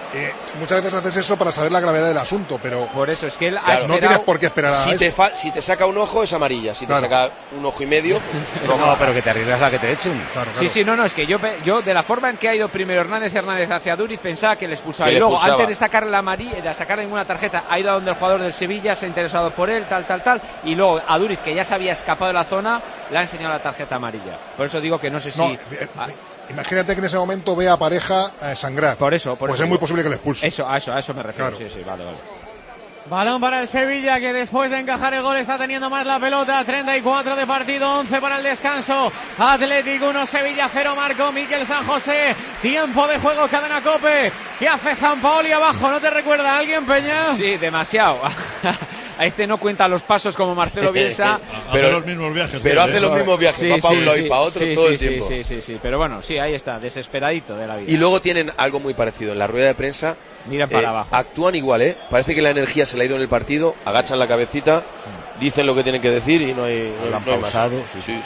Muchas veces haces eso para saber la gravedad del asunto, pero
por eso es que él
no tienes por qué esperar a eso.
Si te saca un ojo es amarilla, si te saca un ojo y medio
no, pero que te arriesgas a que te echen.
Claro.
Sí, no, es que yo de la forma en que ha ido primero Hernández hacia Duriz pensaba que le expulsaba, y luego antes de sacarle la amarilla, de sacarle ninguna tarjeta, ha ido a donde el jugador del Sevilla se ha interesado por él, tal, y luego a Duriz, que ya se había escapado de la zona, le ha enseñado la tarjeta amarilla. Por eso digo que no sé si...
Imagínate que en ese momento ve a Pareja sangrar.
Por eso
es muy posible que le expulse.
A eso me refiero.
Claro.
Sí, vale.
Balón para el Sevilla, que después de encajar el gol está teniendo más la pelota. 34 de partido, 11 para el descanso. Athletic 1, Sevilla 0, marcó Miquel San José. Tiempo de juego, cadena COPE. ¿Qué hace Sampaoli abajo? ¿No te recuerda a alguien, Peña?
Sí, demasiado. A este no cuenta los pasos como Marcelo Bielsa.
Pero los mismos viajes.
Pero hace los mismos viajes, va para un lado y para otro todo el tiempo.
Sí. Pero bueno, sí, ahí está, desesperadito de la vida.
Y luego tienen algo muy parecido. En la rueda de prensa
miran para abajo.
Actúan igual, Parece que la energía se le ha ido en el partido, agachan la cabecita, dicen lo que tienen que decir y no hay
pausado.
Sí.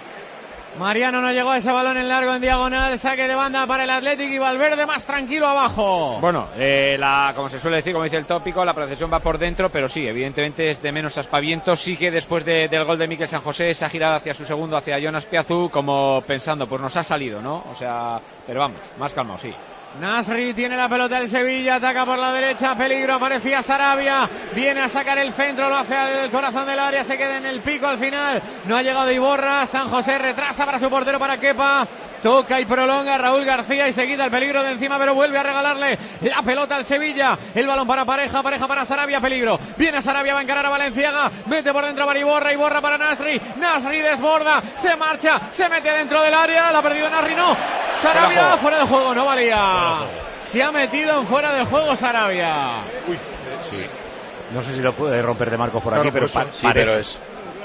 Mariano no llegó a ese balón en largo en diagonal, saque de banda para el Athletic y Valverde más tranquilo abajo.
Bueno, como se suele decir, como dice el tópico, la procesión va por dentro, pero sí, evidentemente es de menos aspaviento. Sí que después del gol de Miquel San José se ha girado hacia su segundo, hacia Jonas Piazú, como pensando, pues nos ha salido, ¿no? O sea, pero vamos, más calmado, sí.
Nasri tiene la pelota del Sevilla, ataca por la derecha, peligro, aparecía Sarabia, viene a sacar el centro, lo hace al corazón del área, se queda en el pico al final, no ha llegado Iborra, San José retrasa para su portero, para Kepa, toca y prolonga Raúl García y se quita el peligro de encima, pero vuelve a regalarle la pelota al Sevilla, el balón para Pareja para Sarabia, peligro, viene Sarabia, va a encarar a Valenciaga, mete por dentro para Iborra para Nasri desborda, se marcha, se mete dentro del área, la ha perdido Nasri, no, Sarabia fuera de juego, no valía. Se ha metido en fuera de juego Sarabia.
Sí. No sé si lo puede romper de Marcos por aquí, pero
pero es.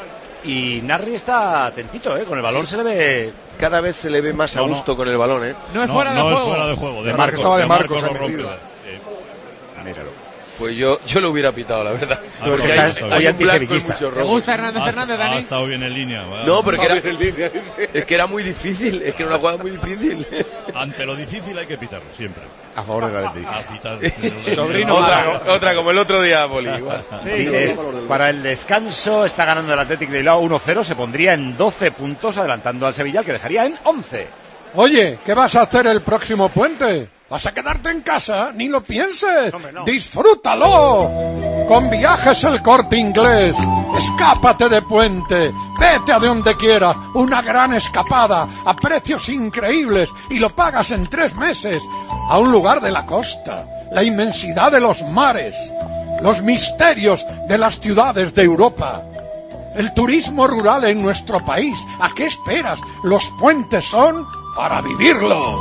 Y Nasri está atentito, con el balón se le ve.
Cada vez se le ve más a gusto con el balón,
No es fuera de juego.
No es fuera de juego.
De Marcos. Estaba de Marcos
lo rompe.
Míralo.
Pues yo lo hubiera pitado, la verdad.
Porque hay antisevillista.
¿Te gusta Hernández, Dani?
Ha estado bien en línea.
No, porque es que era muy difícil. Es que era una jugada muy difícil.
Ante lo difícil hay que pitarlo, siempre.
A favor del Atlético.
Sobrino
otra como el otro día, Poli.
Para el descanso está ganando el Atlético de Bilbao 1-0. Se pondría en 12 puntos, adelantando al Sevilla, que dejaría en 11.
Oye, ¿qué vas a hacer el próximo puente? ¿Vas a quedarte en casa? Ni lo pienses.
Hombre, no.
¡Disfrútalo! Con Viajes El Corte Inglés. Escápate de puente. Vete a donde quieras. Una gran escapada a precios increíbles y lo pagas en 3 meses. A un lugar de la costa. La inmensidad de los mares. Los misterios de las ciudades de Europa. El turismo rural en nuestro país. ¿A qué esperas? Los puentes son para vivirlos.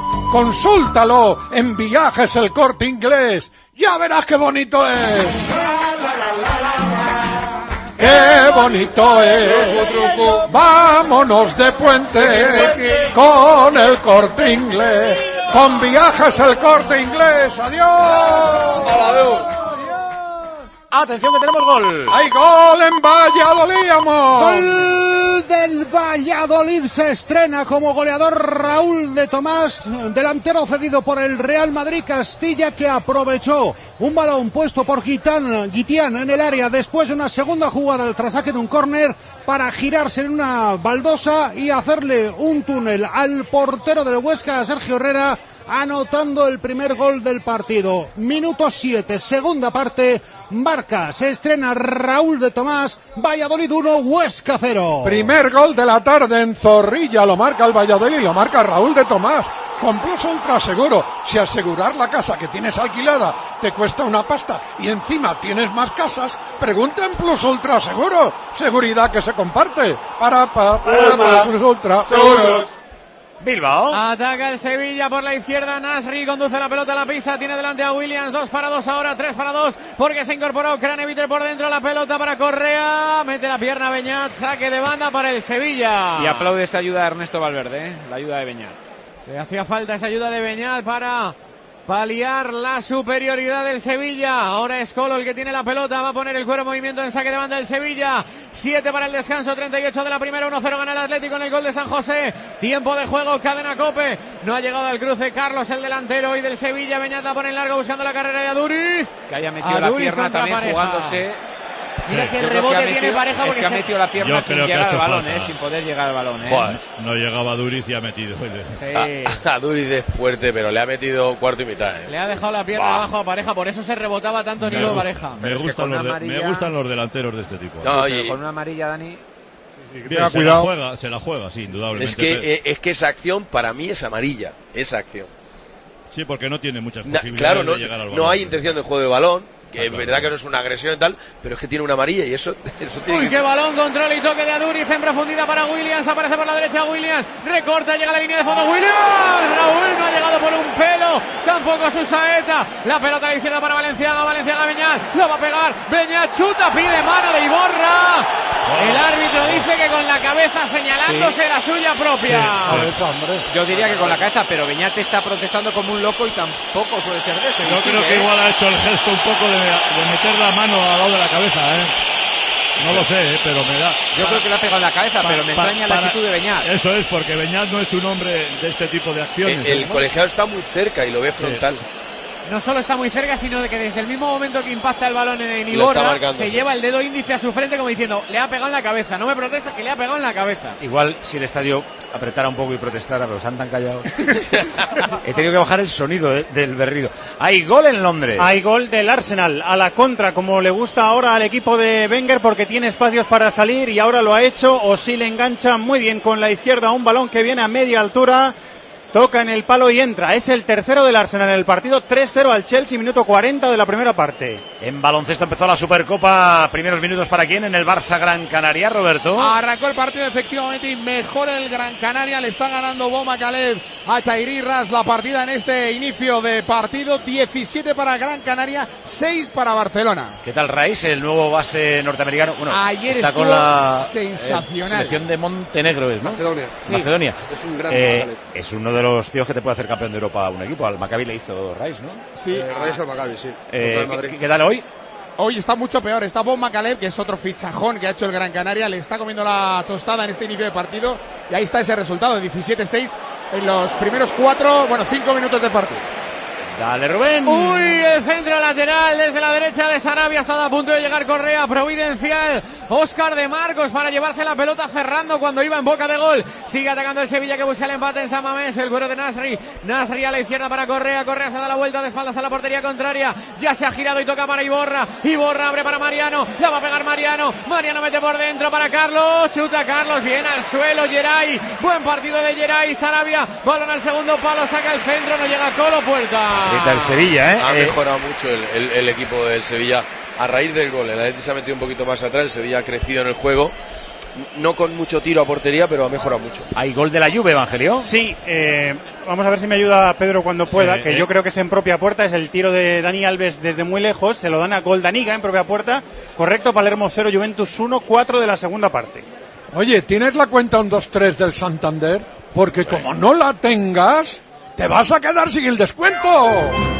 Consúltalo en Viajes El Corte Inglés. Ya verás qué bonito es. ¡Qué bonito es! Vámonos de puente con El Corte Inglés. Con Viajes El Corte Inglés. ¡Adiós!
¡Atención que tenemos gol!
¡Hay gol en Valladolid, amor!
Gol del Valladolid, se estrena como goleador Raúl de Tomás, delantero cedido por el Real Madrid Castilla, que aprovechó un balón puesto por Guitián en el área después de una segunda jugada tras saque de un córner para girarse en una baldosa y hacerle un túnel al portero del Huesca, Sergio Herrera, anotando el primer gol del partido. Minuto 7, segunda parte, marca, se estrena Raúl de Tomás, Valladolid 1, Huesca 0.
Primer gol de la tarde en Zorrilla, lo marca el Valladolid, lo marca Raúl de Tomás, con Plus Ultra Seguro. Si asegurar la casa que tienes alquilada te cuesta una pasta y encima tienes más casas, pregunta en Plus Ultra Seguro. Seguridad que se comparte. Para Plus Ultra Seguros.
Bilbao.
Ataca el Sevilla por la izquierda, Nasri conduce la pelota a la pista, tiene delante a Williams, 2-2 ahora, 3-2, porque se incorporó Craneviter por dentro, la pelota para Correa, mete la pierna Beñat, saque de banda para el Sevilla.
Y aplaude esa ayuda de Ernesto Valverde, la ayuda de Beñat.
Le hacía falta esa ayuda de Beñat para paliar la superioridad del Sevilla. Ahora es Colo el que tiene la pelota, va a poner el cuero en movimiento en saque de banda del Sevilla. 7 para el descanso, 38 de la primera, 1-0 gana el Atlético en el gol de San José. Tiempo de juego, cadena COPE. No ha llegado al cruce Carlos, el delantero hoy del Sevilla. Beñat la pone en largo buscando la carrera de Aduriz.
Que haya metido la pierna también
Pareja.
Jugándose.
Mira que el rebote tiene Pareja porque
es que ha metido la pierna sin llegar al balón, sin poder llegar al balón.
Joder, no llegaba Duriz y ha metido.
A Duriz es fuerte, pero le ha metido cuarto y mitad.
Le ha dejado la pierna abajo a Pareja, por eso se rebotaba tanto Nico Pareja.
Me gustan los delanteros de este tipo.
No, pero con una amarilla, Dani.
Bien, se la juega, sí, indudablemente.
Es que esa acción para mí es amarilla, esa acción.
Sí, porque no tiene muchas posibilidades de llegar al balón.
No hay intención de juego de balón. Que es verdad que no es una agresión y tal, pero es que tiene una amarilla y eso tiene
Uy, qué balón, control y toque de Aduriz en profundidad para Williams, aparece por la derecha Williams, recorta, llega a la línea de fondo Williams, Raúl no ha llegado por un pelo, tampoco su saeta, la pelota a la izquierda para Valenciaga Beñat, lo va a pegar, Beñat chuta, pide mano de Iborra, el árbitro dice que con la cabeza señalándose la suya propia.
Yo diría que con la cabeza, pero Beñat está protestando como un loco y tampoco suele ser de eso.
Yo creo que igual ha hecho el gesto un poco de meter la mano al lado de la cabeza, No lo sé, pero me da.
Yo creo que le ha pegado en la cabeza, pero me extraña la actitud de Beñat.
Eso es, porque Beñat no es un hombre de este tipo de acciones.
El colegiado está muy cerca y lo ve frontal.
No solo está muy cerca, sino de que desde el mismo momento que impacta el balón en Iborra, se lleva el dedo índice a su frente como diciendo, le ha pegado en la cabeza, no me protesta, que le ha pegado en la cabeza.
Igual si el estadio apretara un poco y protestara, pero están tan callados. He tenido que bajar el sonido del berrido. Hay gol en Londres.
Hay gol del Arsenal, a la contra, como le gusta ahora al equipo de Wenger, porque tiene espacios para salir y ahora lo ha hecho. Osil engancha muy bien con la izquierda un balón que viene a media altura. Toca en el palo y entra. Es el tercero del Arsenal en el partido. 3-0 al Chelsea, minuto 40 de la primera parte.
En baloncesto empezó la Supercopa. Primeros minutos para quién en el Barça Gran Canaria, Roberto.
Arrancó el partido efectivamente y mejor el Gran Canaria. Le está ganando Boma Caleb a Tahiri Ras la partida en este inicio de partido. 17 para Gran Canaria, 6 para Barcelona.
¿Qué tal Rice, el nuevo base norteamericano? Bueno,
ayer
está
estuvo
con la
sensacional.
Selección de Montenegro, ¿no?
Macedonia.
Sí. Macedonia.
Es un gran
es uno de los tíos que te puede hacer campeón de Europa a un equipo. Al Maccabi le hizo Rice, ¿no?
Sí.
Rice al Maccabi, sí.
¿Qué tal hoy?
Hoy está mucho peor. Está Boma Caleb, que es otro fichajón que ha hecho el Gran Canaria. Le está comiendo la tostada en este inicio de partido. Y ahí está ese resultado de 17-6 en los primeros 5 minutos de partido.
Dale, Rubén.
Uy, el centro lateral desde la derecha de Sarabia. Está a punto de llegar Correa. Providencial. Óscar de Marcos para llevarse la pelota cerrando cuando iba en boca de gol. Sigue atacando el Sevilla que busca el empate en San Mamés. El cuero de Nasri. Nasri a la izquierda para Correa. Correa se da la vuelta de espaldas a la portería contraria. Ya se ha girado y toca para Iborra. Iborra abre para Mariano. La va a pegar Mariano. Mariano mete por dentro para Carlos. Chuta Carlos. Bien al suelo. Geray. Buen partido de Geray. Sarabia. Balón al segundo palo. Saca el centro. No llega Colo. Puerta.
El Sevilla,
Ha mejorado mucho el equipo del Sevilla a raíz del gol. El Atleti se ha metido un poquito más atrás. El Sevilla ha crecido en el juego. No con mucho tiro a portería, pero ha mejorado mucho.
¿Hay gol de la Juve, Evangelio?
Sí, vamos a ver si me ayuda Pedro cuando pueda, que yo creo que es en propia puerta. Es el tiro de Dani Alves desde muy lejos. Se lo dan a Goldaniga en propia puerta. Correcto, Palermo 0, Juventus 1, 4 de la segunda parte.
Oye, ¿tienes la cuenta 1-2-3 del Santander? Porque como no la tengas, te vas a quedar sin el descuento.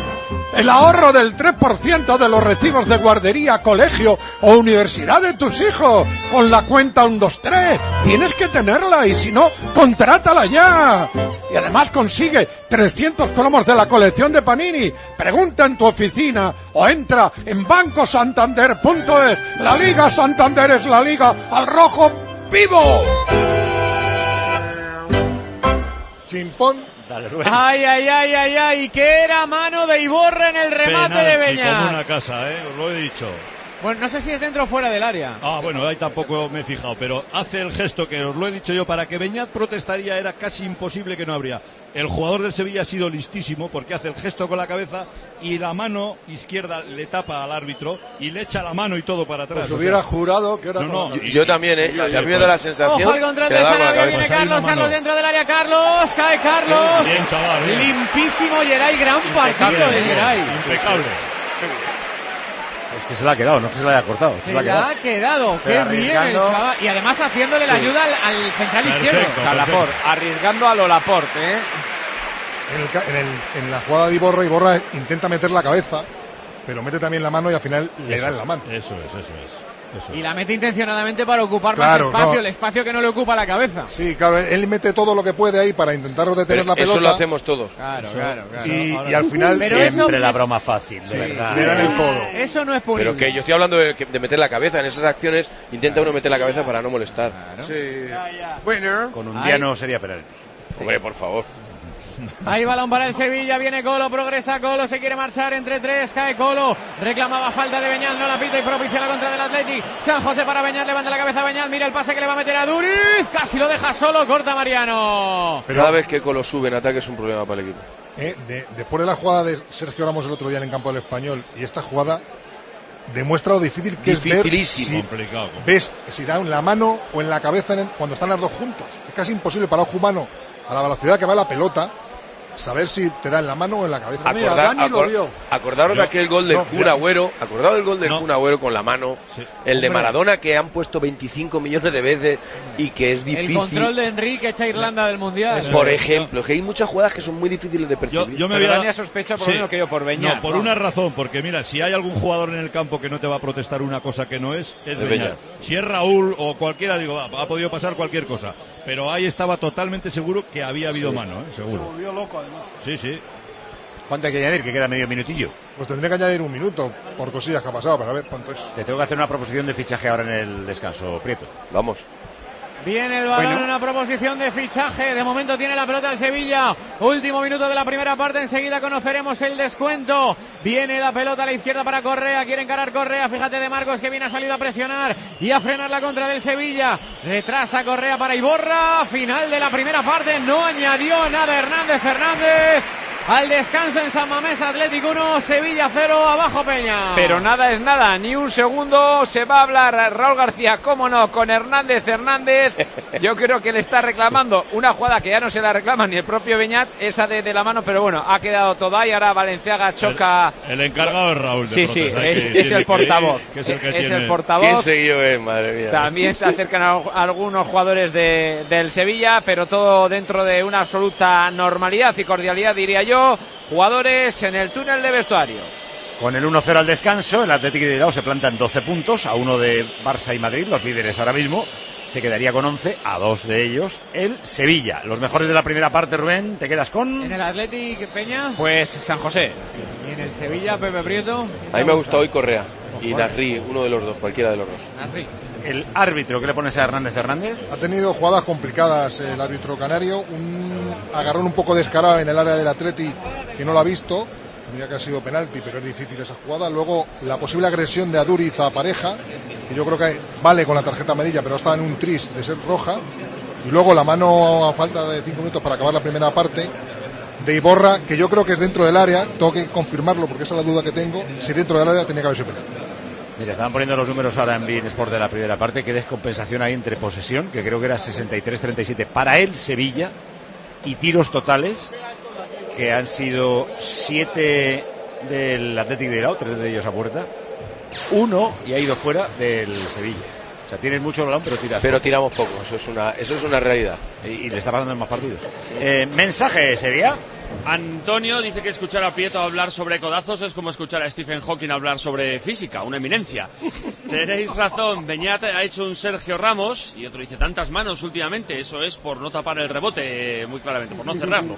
El ahorro del 3% de los recibos de guardería, colegio o universidad de tus hijos. Con la cuenta 123. Tienes que tenerla y si no, contrátala ya. Y además consigue 300 cromos de la colección de Panini. Pregunta en tu oficina o entra en bancosantander.es. La Liga Santander es la liga al rojo vivo.
Chimpón.
Dale, Rubén.
Ay, que era mano de Iborra en el remate de Beñat.
Como una casa, os lo he dicho.
Bueno, no sé si es dentro o fuera del área.
Bueno, ahí tampoco me he fijado, pero hace el gesto que os lo he dicho yo, para que Beñat protestaría era casi imposible que no habría. El jugador del Sevilla ha sido listísimo porque hace el gesto con la cabeza y la mano izquierda le tapa al árbitro y le echa la mano y todo para atrás.
Pues hubiera jurado que era...
No,
yo también, a mí me da la sensación.
Ojo al contrato de Sarabia, viene Carlos dentro del área, Carlos, cae Carlos.
Bien, chaval, bien.
Limpísimo Geray, gran partido de Geray.
Impecable.
Es que se la ha quedado, no es que se la haya cortado.
Se la ha quedado, qué bien el chaval. Y además haciéndole la ayuda al central izquierdo.
Laporte, arriesgando a lo Laporte,
en la jugada de Iborra intenta meter la cabeza, pero mete también la mano y al final le da en la mano.
Eso es.
Y la mete intencionadamente para ocupar más espacio, el espacio que no le ocupa la cabeza.
Sí, claro, él mete todo lo que puede ahí para intentar detener la pelota.
Eso lo hacemos todos.
Claro.
Y al final
siempre la broma fácil, de verdad.
Le dan el codo.
Eso no es punible.
Pero que yo estoy hablando de meter la cabeza. En esas acciones intenta uno meter la cabeza para no molestar.
Claro.
Sí.
Con un diano sería penalti.
Hombre, por favor.
Ahí balón para el Sevilla, viene Colo, progresa Colo, se quiere marchar entre tres, cae Colo, reclamaba falta de Beñat, no la pita y propicia la contra del Athletic. San José para Beñat, levanta la cabeza Beñat, mira el pase que le va a meter a Duriz, casi lo deja solo, corta Mariano.
Pero cada vez que Colo sube en ataque es un problema para el equipo.
Después de la jugada de Sergio Ramos el otro día en el campo del Español y esta jugada demuestra lo difícil que es ver
complicado.
Ves si da en la mano o en la cabeza cuando están las dos juntas. Es casi imposible para un humano a la velocidad que va la pelota saber si te da en la mano o en la cabeza.
Acordaros de aquel gol del Kun Agüero, acordaros del gol del Kun Agüero con la mano, el de Maradona que han puesto 25 millones de veces y que es difícil.
El control de Enrique echa Irlanda del Mundial.
Por ejemplo, que hay muchas jugadas que son muy difíciles de percibir.
Yo me voy a
sospecha por lo menos que yo por Beñat.
No, por una razón, porque mira, si hay algún jugador en el campo que no te va a protestar una cosa que no es Beñat. Si es Raúl o cualquiera, digo, ha podido pasar cualquier cosa. Pero ahí estaba totalmente seguro que había habido mano, seguro.
Se volvió loco además.
Sí.
¿Cuánto hay que añadir? Que queda medio minutillo.
Pues tendría que añadir un minuto por cosillas que ha pasado, para ver cuánto es.
Te tengo que hacer una proposición de fichaje ahora en el descanso, Prieto.
Vamos.
Viene el balón, una proposición de fichaje. De momento tiene la pelota el Sevilla. Último minuto de la primera parte. Enseguida conoceremos el descuento. Viene la pelota a la izquierda para Correa. Quiere encarar Correa. Fíjate de Marcos que viene a salir a presionar y a frenar la contra del Sevilla. Retrasa Correa para Iborra. Final de la primera parte. No añadió nada Hernández Fernández. Al descanso en San Mamés, Atlético 1, Sevilla 0, abajo Peña.
Pero nada es nada, ni un segundo. Se va a hablar Raúl García, cómo no, con Hernández. Yo creo que le está reclamando una jugada que ya no se la reclama ni el propio Beñat, esa de la mano, pero bueno, ha quedado todo ahí. Ahora Valenciaga choca.
El encargado es Raúl.
Sí, es el portavoz. Es el portavoz.
¿Quién seguido es? Madre mía.
También se acercan algunos jugadores del Sevilla, pero todo dentro de una absoluta normalidad y cordialidad, diría yo. Jugadores en el túnel de vestuario.
Con el 1-0 al descanso, el Athletic de Bilbao se planta en 12 puntos, a 1 de Barça y Madrid, los líderes ahora mismo. Se quedaría con 11, a 2 de ellos el Sevilla. Los mejores de la primera parte, Rubén, ¿te quedas con?
En el Athletic, Peña.
Pues San José.
Y en el Sevilla, Pepe Prieto.
A mí me ha gustado hoy Correa y Nasri, uno de los dos, cualquiera de los dos.
Nasri.
El árbitro, ¿qué le pones a Hernández?
Ha tenido jugadas complicadas el árbitro canario, un agarrón un poco descarado en el área del Atleti que no lo ha visto, tendría que ha sido penalti, pero es difícil esa jugada. Luego la posible agresión de Aduriz a Pareja, que yo creo que vale con la tarjeta amarilla, pero está en un tris de ser roja. Y luego la mano a falta de 5 minutos para acabar la primera parte de Iborra, que yo creo que es dentro del área, tengo que confirmarlo porque esa es la duda que tengo, si dentro del área tenía que haber sido penalti.
Mira, estaban poniendo los números ahora en Bein Sport de la primera parte. Qué descompensación hay entre posesión, que creo que era 63-37 para el Sevilla, y tiros totales, que han sido 7 del Athletic de Bilbao, 3 de ellos a puerta, 1 y ha ido fuera del Sevilla. O sea, tienes mucho balón, pero tiras.
Pero tiramos poco, eso es una realidad.
Y le está pasando en más partidos. Mensaje, Sevilla.
Antonio dice que escuchar a Prieto hablar sobre codazos es como escuchar a Stephen Hawking hablar sobre física, una eminencia. Tenéis razón, Beñat ha hecho un Sergio Ramos y otro dice tantas manos últimamente, eso es por no tapar el rebote, muy claramente, por no cerrarlo.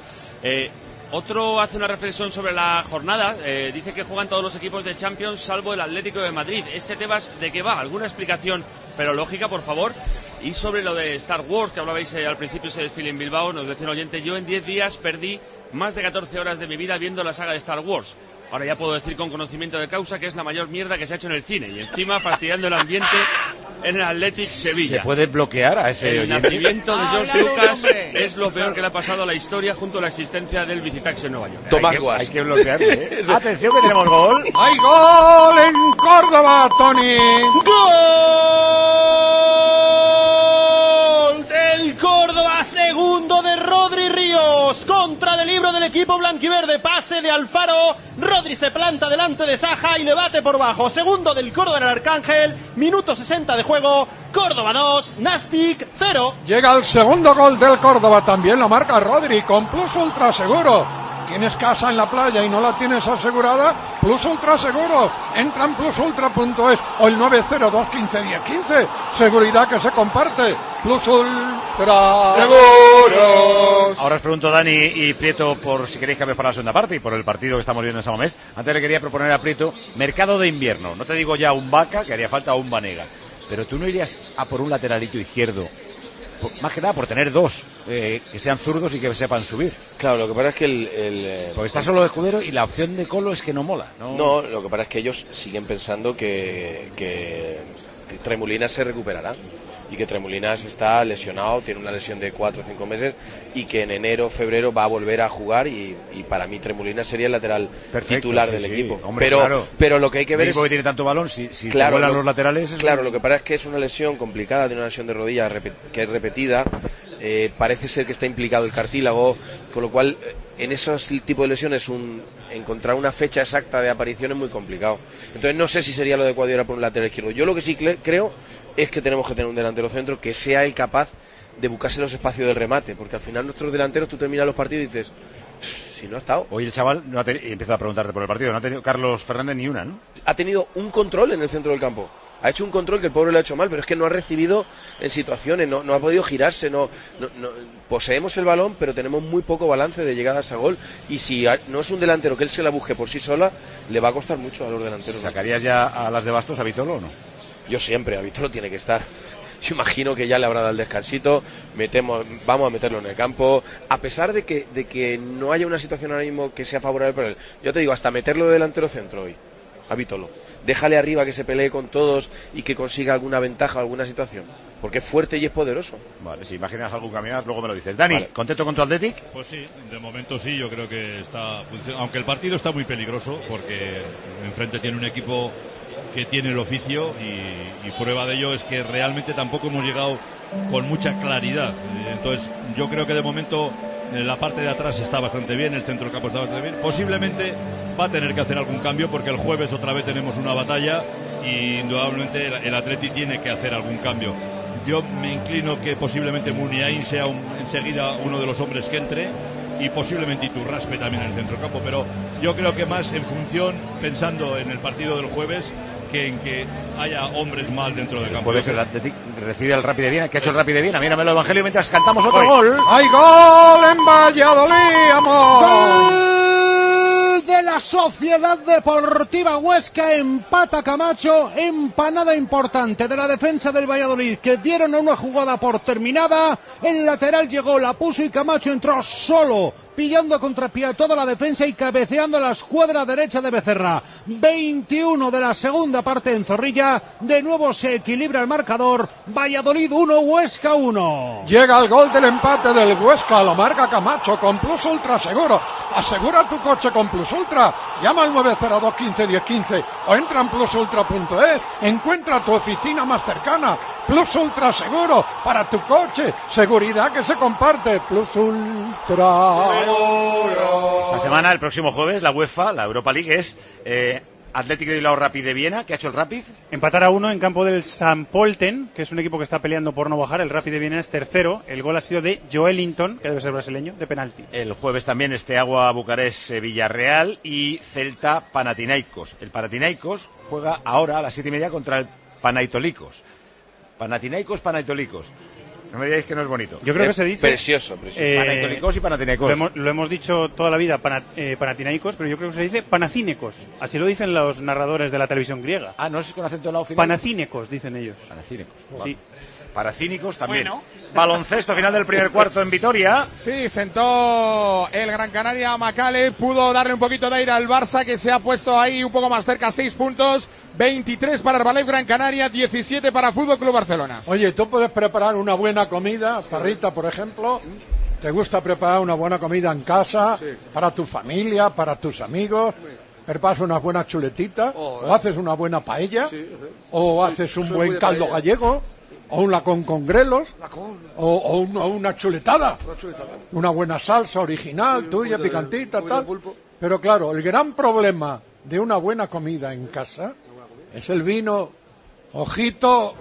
Otro hace una reflexión sobre la jornada, dice que juegan todos los equipos de Champions salvo el Atlético de Madrid. ¿Este tema de qué va? ¿Alguna explicación, pero lógica, por favor? Y sobre lo de Star Wars, que hablabais al principio, ese desfile en Bilbao, nos decía un oyente, yo en 10 días perdí más de 14 horas de mi vida viendo la saga de Star Wars. Ahora ya puedo decir con conocimiento de causa que es la mayor mierda que se ha hecho en el cine. Y encima fastidiando el ambiente en el Athletic Sevilla.
¿Se puede bloquear a ese oyente?
El nacimiento de George Lucas es lo peor que le ha pasado a la historia junto a la existencia del Visitaxi en Nueva York.
Hay que bloquearle, ¿eh? Atención que tenemos gol.
¡Hay gol en Córdoba, Tony!
¡Gol del Córdoba! Segundo de Rodri Ríos. Marcos, contra del libro del equipo blanquiverde, pase de Alfaro, Rodri se planta delante de Saja y le bate por bajo, segundo del Córdoba en el Arcángel, minuto 60 de juego, Córdoba 2, Nastic 0.
Llega el segundo gol del Córdoba, también lo marca Rodri, con Plus Ultra Seguro. Tienes casa en la playa y no la tienes asegurada, Plus Ultra Seguro. Entra en plusultra.es o el 902151015. Seguridad que se comparte. Plus Ultra
Seguros. Ahora os pregunto, Dani y Prieto, por si queréis cambiar para la segunda parte y por el partido que estamos viendo en San Mamés. Antes le quería proponer a Prieto mercado de invierno. No te digo ya un Vaca, que haría falta un Vanega. Pero tú no irías a por un lateralito izquierdo. Más que nada por tener dos, que sean zurdos y que sepan subir.
Claro, lo que pasa es que
porque está solo de Escudero y la opción de Colo es que no mola.
No, lo que pasa es que ellos siguen pensando que Tremolinas se recuperará. Y que Tremolinas está lesionado, tiene una lesión de 4 o 5 meses y que en enero, febrero va a volver a jugar y para mí Tremolinas sería el lateral titular del equipo.
Hombre,
pero lo que hay que ver es...
que tiene tanto balón, si
claro,
te vuelan los laterales...
Claro, lo que pasa es que es una lesión complicada, tiene una lesión de rodilla que es repetida, parece ser que está implicado el cartílago, con lo cual en esos tipos de lesiones encontrar una fecha exacta de aparición es muy complicado. Entonces no sé si sería lo adecuado ir a por un lateral izquierdo. Yo lo que sí creo es que tenemos que tener un delantero centro que sea el capaz de buscarse los espacios del remate, porque al final nuestros delanteros, tú terminas los partidos y dices, si no ha estado.
Hoy el chaval no ha y empieza a preguntarte por el partido, no ha tenido Carlos Fernández ni una, ¿no?
Ha tenido un control en el centro del campo. Ha hecho un control que el pobre lo ha hecho mal, pero es que no ha recibido en situaciones, no ha podido girarse, no poseemos el balón, pero tenemos muy poco balance de llegadas a gol, y si no es un delantero que él se la busque por sí sola, le va a costar mucho a los delanteros.
¿Sacarías ya a las de Bastos a Vitolo o no?
Yo siempre, a Vitolo tiene que estar. Yo imagino que ya le habrá dado el descansito, vamos a meterlo en el campo, a pesar de que no haya una situación ahora mismo que sea favorable para él. Yo te digo, hasta meterlo de delantero centro hoy, a Vitolo. Déjale arriba que se pelee con todos y que consiga alguna ventaja, alguna situación, porque es fuerte y es poderoso.
Vale, si imaginas algún camino, luego me lo dices. Dani, vale. ¿Contento con tu Athletic?
Pues sí, de momento sí, yo creo que está funcionando, aunque el partido está muy peligroso, porque enfrente tiene un equipo que tiene el oficio y prueba de ello es que realmente tampoco hemos llegado con mucha claridad. Entonces yo creo que de momento la parte de atrás está bastante bien, el centro del campo está bastante bien. Posiblemente va a tener que hacer algún cambio porque el jueves otra vez tenemos una batalla y indudablemente el Atleti tiene que hacer algún cambio. Yo me inclino que posiblemente Muniain sea enseguida uno de los hombres que entre y posiblemente Iturraspe también en el centro del campo, pero yo creo que más en función, pensando en el partido del jueves, que en que haya hombres mal dentro del campo.
Puede ser el Athletic recibe al Rapid de Viena, que ha hecho el Rapid de Viena. Mírame el Evangelio mientras cantamos otro gol.
¡Hay gol en Valladolid, amor!
¡Gol de la Sociedad Deportiva Huesca! Empata Camacho, empanada importante de la defensa del Valladolid, que dieron una jugada por terminada. El lateral llegó, la puso y Camacho entró solo, pillando a contrapié toda la defensa y cabeceando a la escuadra derecha de Becerra. 21 de la segunda parte en Zorrilla. De nuevo se equilibra el marcador. Valladolid 1, Huesca 1.
Llega el gol del empate del Huesca. Lo marca Camacho con Plus Ultra Seguro. Asegura tu coche con Plus Ultra. Llama al 902151015 o entra en plusultra.es. Encuentra tu oficina más cercana. Plus Ultra Seguro para tu coche. Seguridad que se comparte. Plus Ultra Seguro.
Esta semana, el próximo jueves, la UEFA, la Europa League, es Atlético de Bilbao Rapid de Viena. ¿Qué ha hecho el Rapid?
Empatar a 1 en campo del St. Polten, que es un equipo que está peleando por no bajar. El Rapid de Viena es tercero. El gol ha sido de Joelinton, que debe ser brasileño, de penalti.
El jueves también Steaua Bucarest Villarreal y Celta Panathinaikos. El Panathinaikos juega ahora a las 7:30 contra el Panathinaikos. Panathinaikos. No me digáis que no es bonito.
Yo creo que se dice...
Precioso.
Panathinaikos y Panathinaikos. Lo hemos dicho toda la vida, Panathinaikos, pero yo creo que se dice Panacínecos. Así lo dicen los narradores de la televisión griega.
Ah, ¿no es con acento en la final?
Panacínecos, dicen ellos.
Panacínecos.
Sí.
Paracínicos también.
Bueno.
Baloncesto, final del primer cuarto en Vitoria.
Sí, sentó el Gran Canaria a Macale, pudo darle un poquito de aire al Barça, que se ha puesto ahí un poco más cerca, 6 puntos, 23 para Herbalife Gran Canaria, 17 para Fútbol Club Barcelona.
Oye, tú puedes preparar una buena comida, Parrita, por ejemplo. ¿Te gusta preparar una buena comida en casa, para tu familia, para tus amigos? Preparas unas buenas chuletitas, o haces una buena paella, o haces un buen caldo gallego. o un lacón con grelos, o una chuletada, una buena salsa original, tuya, picantita, tal. Pero claro, el gran problema de una buena comida en casa es el vino. Ojito,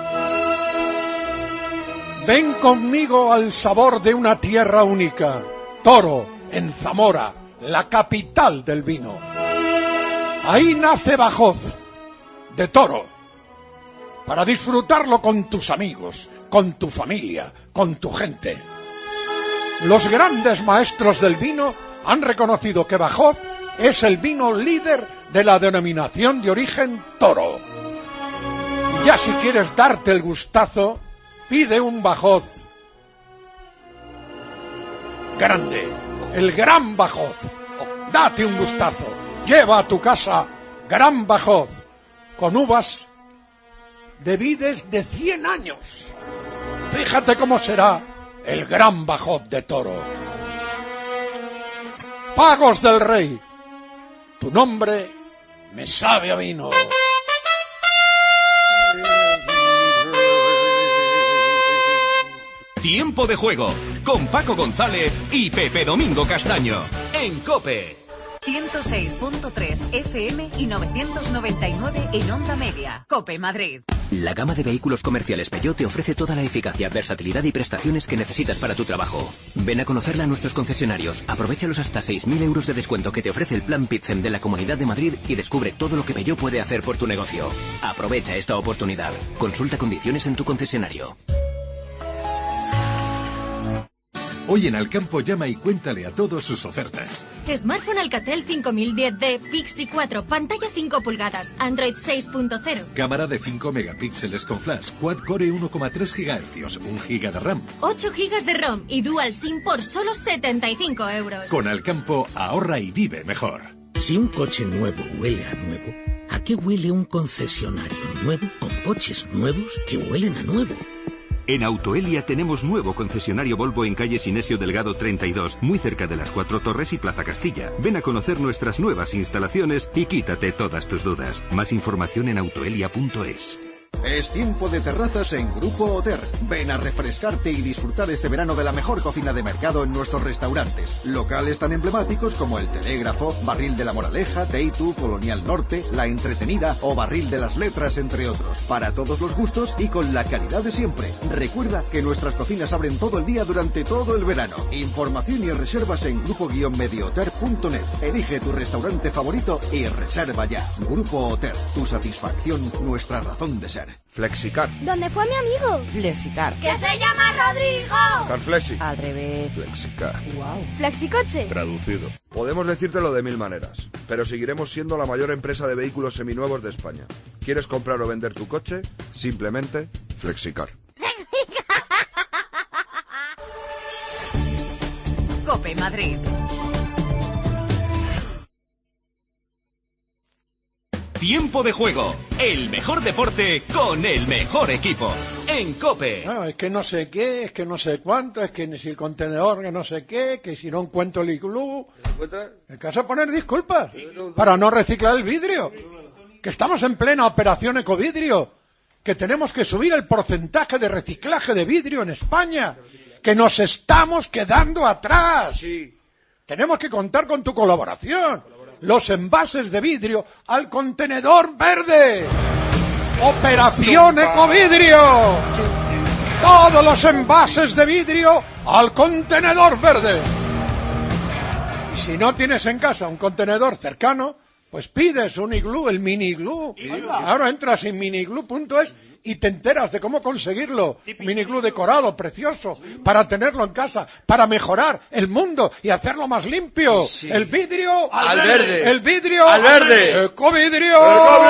ven conmigo al sabor de una tierra única, Toro, en Zamora, la capital del vino. Ahí nace Bajós, de Toro, para disfrutarlo con tus amigos, con tu familia, con tu gente. Los grandes maestros del vino han reconocido que Bajós es el vino líder de la denominación de origen Toro. Ya si quieres darte el gustazo, pide un Bajós grande, el Gran Bajós. Date un gustazo, lleva a tu casa Gran Bajós, con uvas de vides de 100 años. Fíjate cómo será el Gran Bajós de Toro. Pagos del Rey, tu nombre me sabe a vino.
Tiempo de juego con Paco González y Pepe Domingo Castaño en COPE.
106.3 FM y 999 en onda media. COPE Madrid.
La gama de vehículos comerciales Peugeot te ofrece toda la eficacia, versatilidad y prestaciones que necesitas para tu trabajo. Ven a conocerla a nuestros concesionarios. Aprovecha los hasta 6.000 euros de descuento que te ofrece el Plan PITCEM de la Comunidad de Madrid y descubre todo lo que Peugeot puede hacer por tu negocio. Aprovecha esta oportunidad. Consulta condiciones en tu concesionario.
Hoy en Alcampo llama y cuéntale a todos sus ofertas.
Smartphone Alcatel 5010D, Pixi 4, pantalla 5 pulgadas, Android 6.0.
Cámara de 5 megapíxeles con flash, quad core 1,3 GHz, 1 GB de RAM.
8 GB de ROM y Dual SIM por solo 75 euros.
Con Alcampo ahorra y vive mejor.
Si un coche nuevo huele a nuevo, ¿a qué huele un concesionario nuevo con coches nuevos que huelen a nuevo?
En Autoelia tenemos nuevo concesionario Volvo en calle Sinesio Delgado 32, muy cerca de las Cuatro Torres y Plaza Castilla. Ven a conocer nuestras nuevas instalaciones y quítate todas tus dudas. Más información en autoelia.es.
Es tiempo de terrazas en Grupo Oter. Ven a refrescarte y disfrutar este verano de la mejor cocina de mercado en nuestros restaurantes. Locales tan emblemáticos como El Telégrafo, Barril de la Moraleja, Teitu, Colonial Norte, La Entretenida o Barril de las Letras, entre otros. Para todos los gustos y con la calidad de siempre. Recuerda que nuestras cocinas abren todo el día durante todo el verano. Información y reservas en grupo-medioter.net. Elige tu restaurante favorito y reserva ya. Grupo Oter. Tu satisfacción, nuestra razón de ser.
Flexicar.
¿Dónde fue mi amigo?
Flexicar.
¡Que se llama Rodrigo!
Carflexi.
Al revés.
Flexicar.
Wow. Flexicoche.
Traducido. Podemos decírtelo de 1000 maneras, pero seguiremos siendo la mayor empresa de vehículos seminuevos de España. ¿Quieres comprar o vender tu coche? Simplemente Flexicar.
COPE Madrid.
Tiempo de juego, el mejor deporte con el mejor equipo. En COPE.
No, es que no sé qué, es que no sé cuánto, es que si el contenedor que no sé qué, que si no encuentro el iglú. El caso es poner disculpas para no reciclar el vidrio. Que estamos en plena operación Ecovidrio. Que tenemos que subir el porcentaje de reciclaje de vidrio en España. Que nos estamos quedando atrás. Tenemos que contar con tu colaboración. Los envases de vidrio al contenedor verde. Operación Ecovidrio. Todos los envases de vidrio al contenedor verde. Y si no tienes en casa un contenedor cercano, pues pides un iglú, el mini iglú. Ahora entras en miniiglú.es y te enteras de cómo conseguirlo. Mini iglú decorado, precioso, para tenerlo en casa, para mejorar el mundo y hacerlo más limpio. Sí. El vidrio
al verde.
El vidrio
al verde.
Ecovidrio.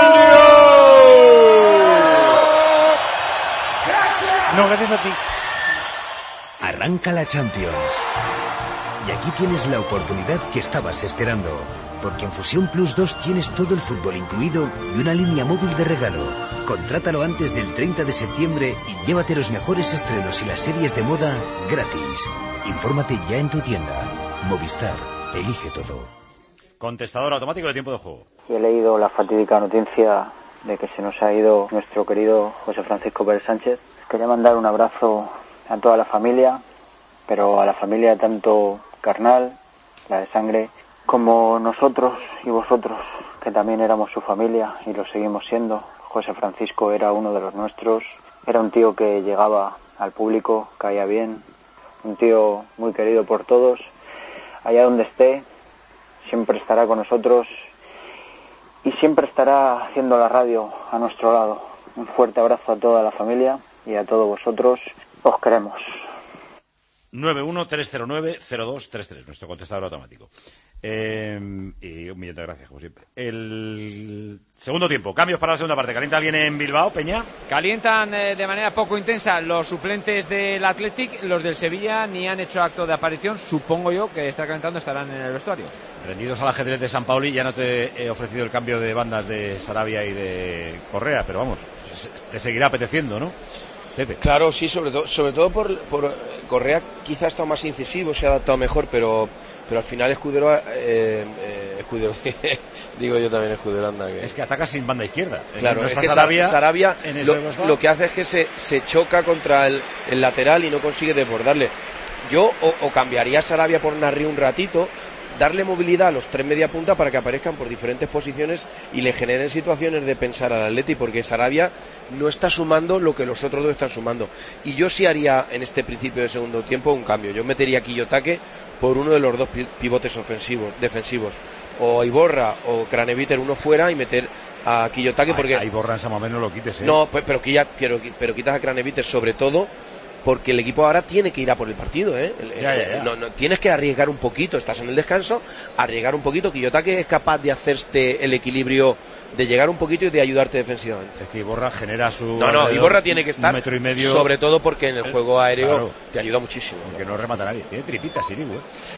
No, gracias a ti.
Arranca la Champions. Y aquí tienes la oportunidad que estabas esperando. Porque en Fusión Plus 2 tienes todo el fútbol incluido y una línea móvil de regalo. Contrátalo antes del 30 de septiembre y llévate los mejores estrenos y las series de moda gratis. Infórmate ya en tu tienda. Movistar, elige todo.
Contestador automático de tiempo de juego.
He leído la fatídica noticia
de que se nos ha ido nuestro querido José Francisco Pérez Sánchez. Quería mandar un abrazo a toda la familia, pero a la familia tanto carnal, la de sangre, como nosotros y vosotros, que también éramos su familia y lo seguimos siendo. José Francisco era uno de los nuestros, era un tío que llegaba al público, caía bien, un tío muy querido por todos. Allá donde esté, siempre estará con nosotros y siempre estará haciendo la radio a nuestro lado. Un fuerte abrazo a toda la familia y a todos vosotros. Os queremos.
913090233, nuestro contestador automático. Y un millón de gracias, como siempre. El segundo tiempo, cambios para la segunda parte. ¿Calienta alguien en Bilbao, Peña?
Calientan de manera poco intensa los suplentes del Athletic. Los del Sevilla ni han hecho acto de aparición. Supongo yo que está calentando, estarán en el vestuario.
Rendidos al ajedrez de San Pauli, ya no te he ofrecido el cambio de bandas de Sarabia y de Correa, pero vamos, te seguirá apeteciendo, ¿no? Pepe.
Claro, sí, sobre todo por Correa quizá ha estado más incisivo, se ha adaptado mejor, pero al final Escudero digo yo también Escudero, anda que...
Es que ataca sin banda izquierda.
Claro,
no
es que
Sarabia
lo que hace es que se choca contra el lateral y no consigue desbordarle. Yo o cambiaría a Sarabia por Narri un ratito, darle movilidad a los tres media punta para que aparezcan por diferentes posiciones y le generen situaciones de pensar al Atleti, porque Sarabia no está sumando lo que los otros dos están sumando. Y yo sí haría en este principio de segundo tiempo un cambio. Yo metería a Quillotake por uno de los dos pivotes defensivos, o Iborra o Craneviter, uno fuera y meter a Quillotake, porque
a Iborra en ese momento no lo quites, ¿eh?
No, pero quitas a Craneviter sobre todo porque el equipo ahora tiene que ir a por el partido, ¿eh?
Ya.
No, tienes que arriesgar un poquito, estás en el descanso, arriesgar un poquito. Quillotake es capaz de hacerte el equilibrio, de llegar un poquito y de ayudarte defensivamente.
Es que Iborra genera su...
No, Iborra tiene que estar,
1,5 metros,
sobre todo porque en el juego aéreo
claro,
te ayuda muchísimo.
Porque no remata nadie, tiene tripitas, Irigu, ¿eh?